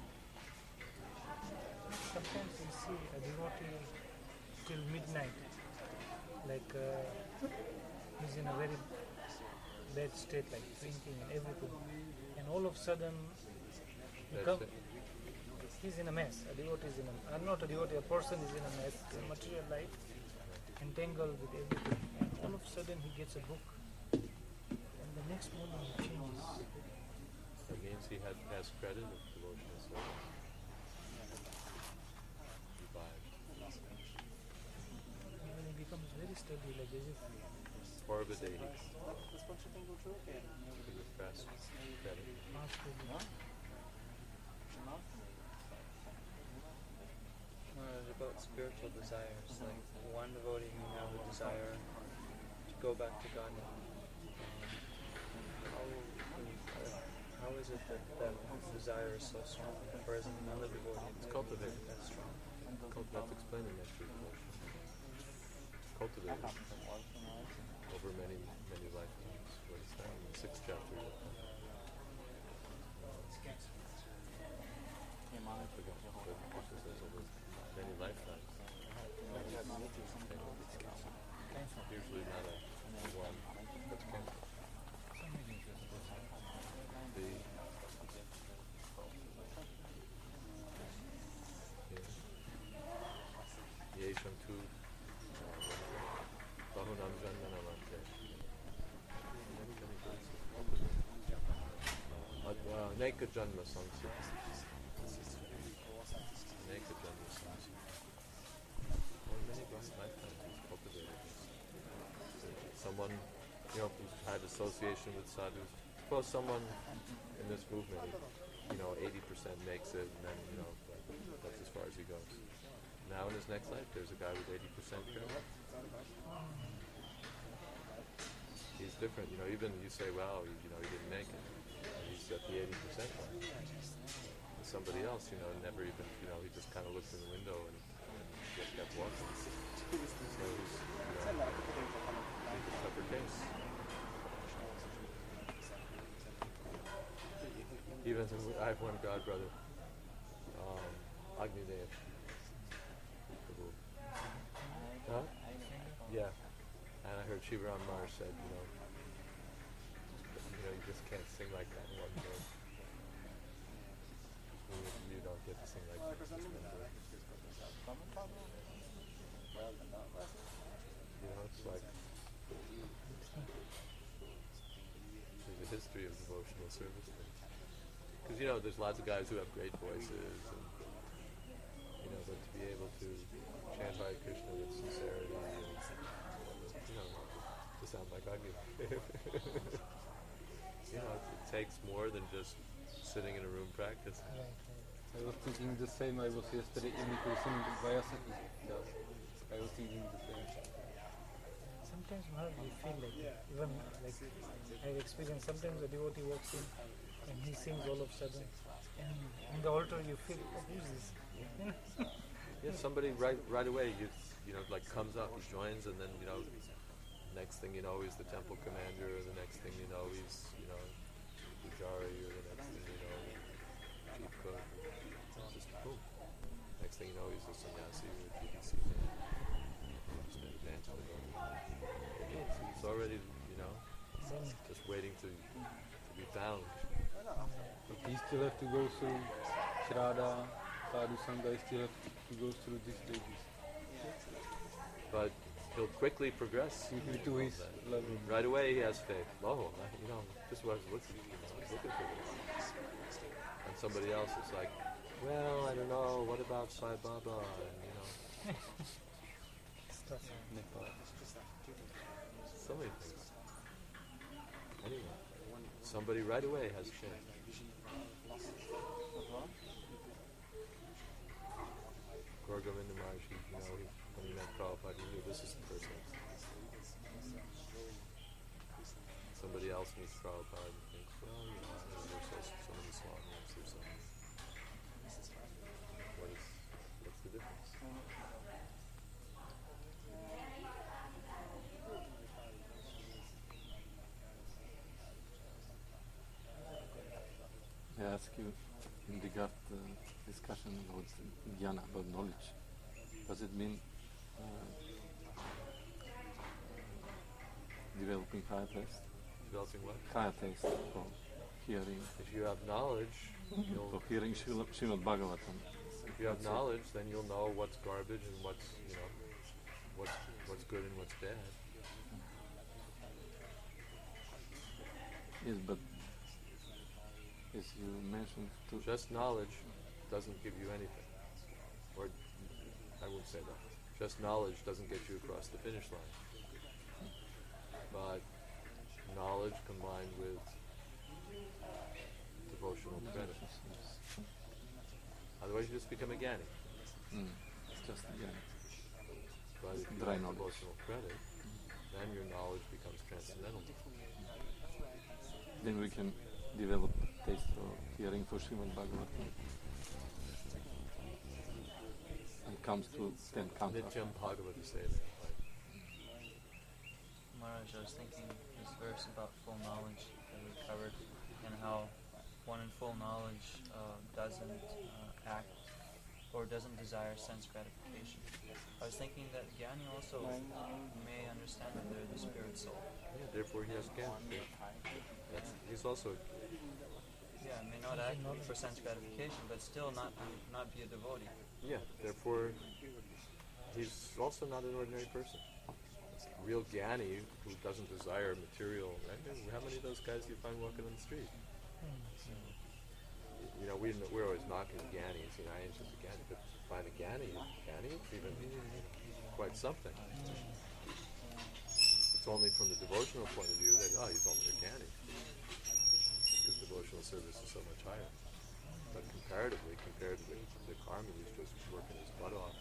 Sometimes we see a devotee till midnight, like uh, he's in a very bad state, like drinking and everything, and all of a sudden he come, he's in a mess. A devotee is in a, I'm not a devotee, a person is in a mess, in material life, entangled with everything, and all of a sudden he gets a book, and the next morning he changes. That means he had has credit of devotional service. When he becomes very steady, like as if Parvadeh. Fast credit. Uh, about spiritual desires, like one devotee may have a desire to go back to God. How, how is it that that desire is so strong, whereas another devotee it's cultivated. That's strong. Cult- that's explained in next week's devotion. Cultivated over many, many lifetimes. What is that? In the sixth chapter. I forgot. But Krishna says over many lifetimes. Usually not a one. That's cancer. The Yesham tu Bahunam Janmanamante. Neka Janma Samsa. Neka Janma Samsa. Well, many lifetimes he's cultivated this. Someone, you know, who's had association with sadhus. Suppose someone in this movement, you know, eighty percent makes it, and then, you know, like, that's as far as he goes. Now in his next life, there's a guy with eighty percent credit. He's different, you know, even you say, well, you, you know, he didn't make it. And he's at the eighty percent mark. And somebody else, you know, never even, you know, he just kind of looked in the window and, and just kept walking. So he's, you know, he's a tougher case. Even, I have one god brother, um, Agnidev. Huh? Yeah. And I heard Shiva Ram Mars said, you know, you know, you just can't sing like that in one go. You, you don't get to sing like that. You know, it's like there's a history of devotional service. Because, you know, there's lots of guys who have great voices, and, you know, but to be able to chant Hare Krishna with sincerity and, you know, to sound like Agni. You know, it, it takes more than just sitting in a room practicing. thinking the same. I was yesterday in it listening to Vayasati. I was thinking the same. Sometimes Maharaj, we feel like even like I've experienced. Sometimes a devotee walks in and he sings all of a sudden, and in the altar you feel, oh, who is this? Yeah, somebody right right away you you know like comes up, he joins, and then you know next thing you know he's the temple commander, or the next thing you know he's you know pujari, or the next thing you know chief cook. Just boom. Next thing you know he's a sannyasi or a T B C man. Just an evangelist. He's already you know just waiting to to be found. But he still have to go through Shraddha, Sadhu Sangha, he still have to go through these stages. But he'll quickly progress to his level. Right away he has faith. Oh, I- you know, this was looking, you know, I was looking for this. And somebody else is like, well, I don't know, what about Sai Baba? And, you know, so many things. Anyway, somebody right away has faith. Gorgovinda Maharaj, you know, he, when he met Prabhupada, he knew this is the person. Somebody else meets Prabhupada and thinks, well, you know, there's so, so many swamis, there's so many. What is, what's the difference? I ask you in regard to the discussion about jnana, about knowledge. Does it mean uh, developing higher taste? Developing what? Higher taste for hearing. If you have knowledge, you'll... For hearing Srimad Srimad Bhagavatam. If you have That's it. knowledge, then you'll know what's garbage and what's, you know, what's what's good and what's bad. Yes, but as you mentioned, to Just knowledge doesn't give you anything. Or, I won't say that. Just knowledge doesn't get you across the finish line. But knowledge combined with devotional credit. Otherwise you just become a Gyani. Mm. Just a Gyani. But if you Dry have knowledge. devotional credit, then your knowledge becomes transcendental. then we can develop taste for hearing for Srimad Bhagavatam. And comes to ten cantos. Nityam Bhagavata Seva. Maharaj, I was thinking this verse about full knowledge that we covered, and how one in full knowledge uh, doesn't uh, act or doesn't desire sense gratification. I was thinking that Gyani also may understand that they're the spirit soul. Yeah, therefore he has Gyani. That's, he's also... Yeah, may not act for sense gratification, but still not be, not be a devotee. Yeah, therefore he's also not an ordinary person. A real Gyani who doesn't desire material. Right? How many of those guys do you find walking on the street? You know, we, we're always knocking Gyanis, you know, I ain't just a Gyani, but to find a Gyani, Gyani, it's even quite something. It's only from the devotional point of view that, oh, he's only a Gyani. Because devotional service is so much higher. But comparatively, compared with the karma who's just working his butt off,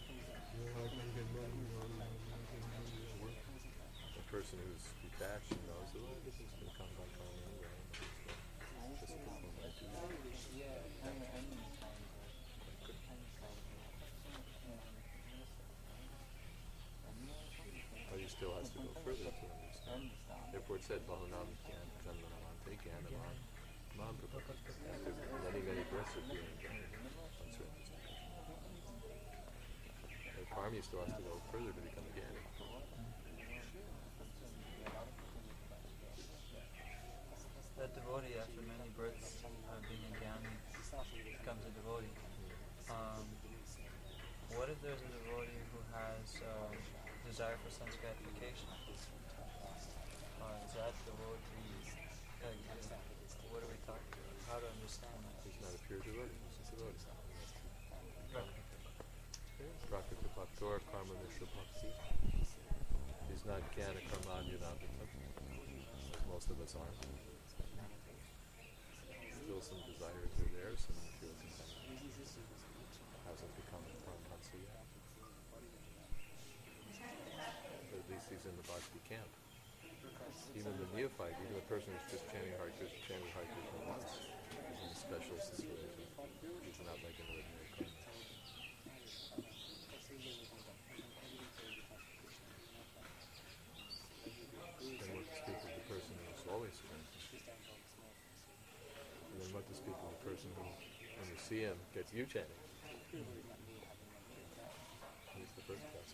a person who's detached and knows that, oh, this is going to come by karma anyway, and just perform my duty. But he still has to go further to understand. Therefore it said, Bahunam Gyan Janmanamante Gyanaman Mam Prabhu. After many, many births of being Gyani, uncertain. The karma still has to go further to become a Gyani. That devotee, after many births of being a Gyani, becomes a devotee. Um, what if there's a devotee who has uh, desire for sense gratification? Uh, is that devotee? Uh, what are we talking about? How to understand that? He's not a pure devotee. He's a devotee. Prakriti Bhaktor Karma Mishra Bhakti. He's not Gyana Karmanyadabhita, as most of us are. Still some desires are there, some material contamination. Even the person who's just chanting Hare Krishna, chanting Hare Krishna once, is in a special situation. He's not like an ordinary karma. Then what to speak of the person who's always chanting? And then what to speak of the person who, when you see him, gets you chanting? He's the first class.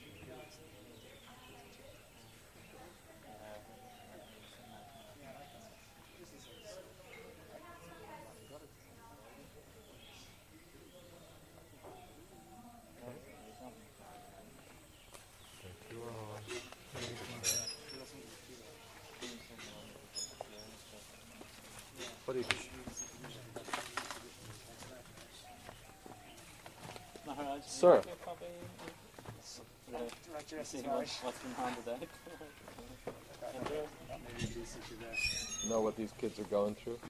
Thank you all. Hare Krishna. Maharaj, Sir. you copy? What's been handed out? Know what these kids are going through?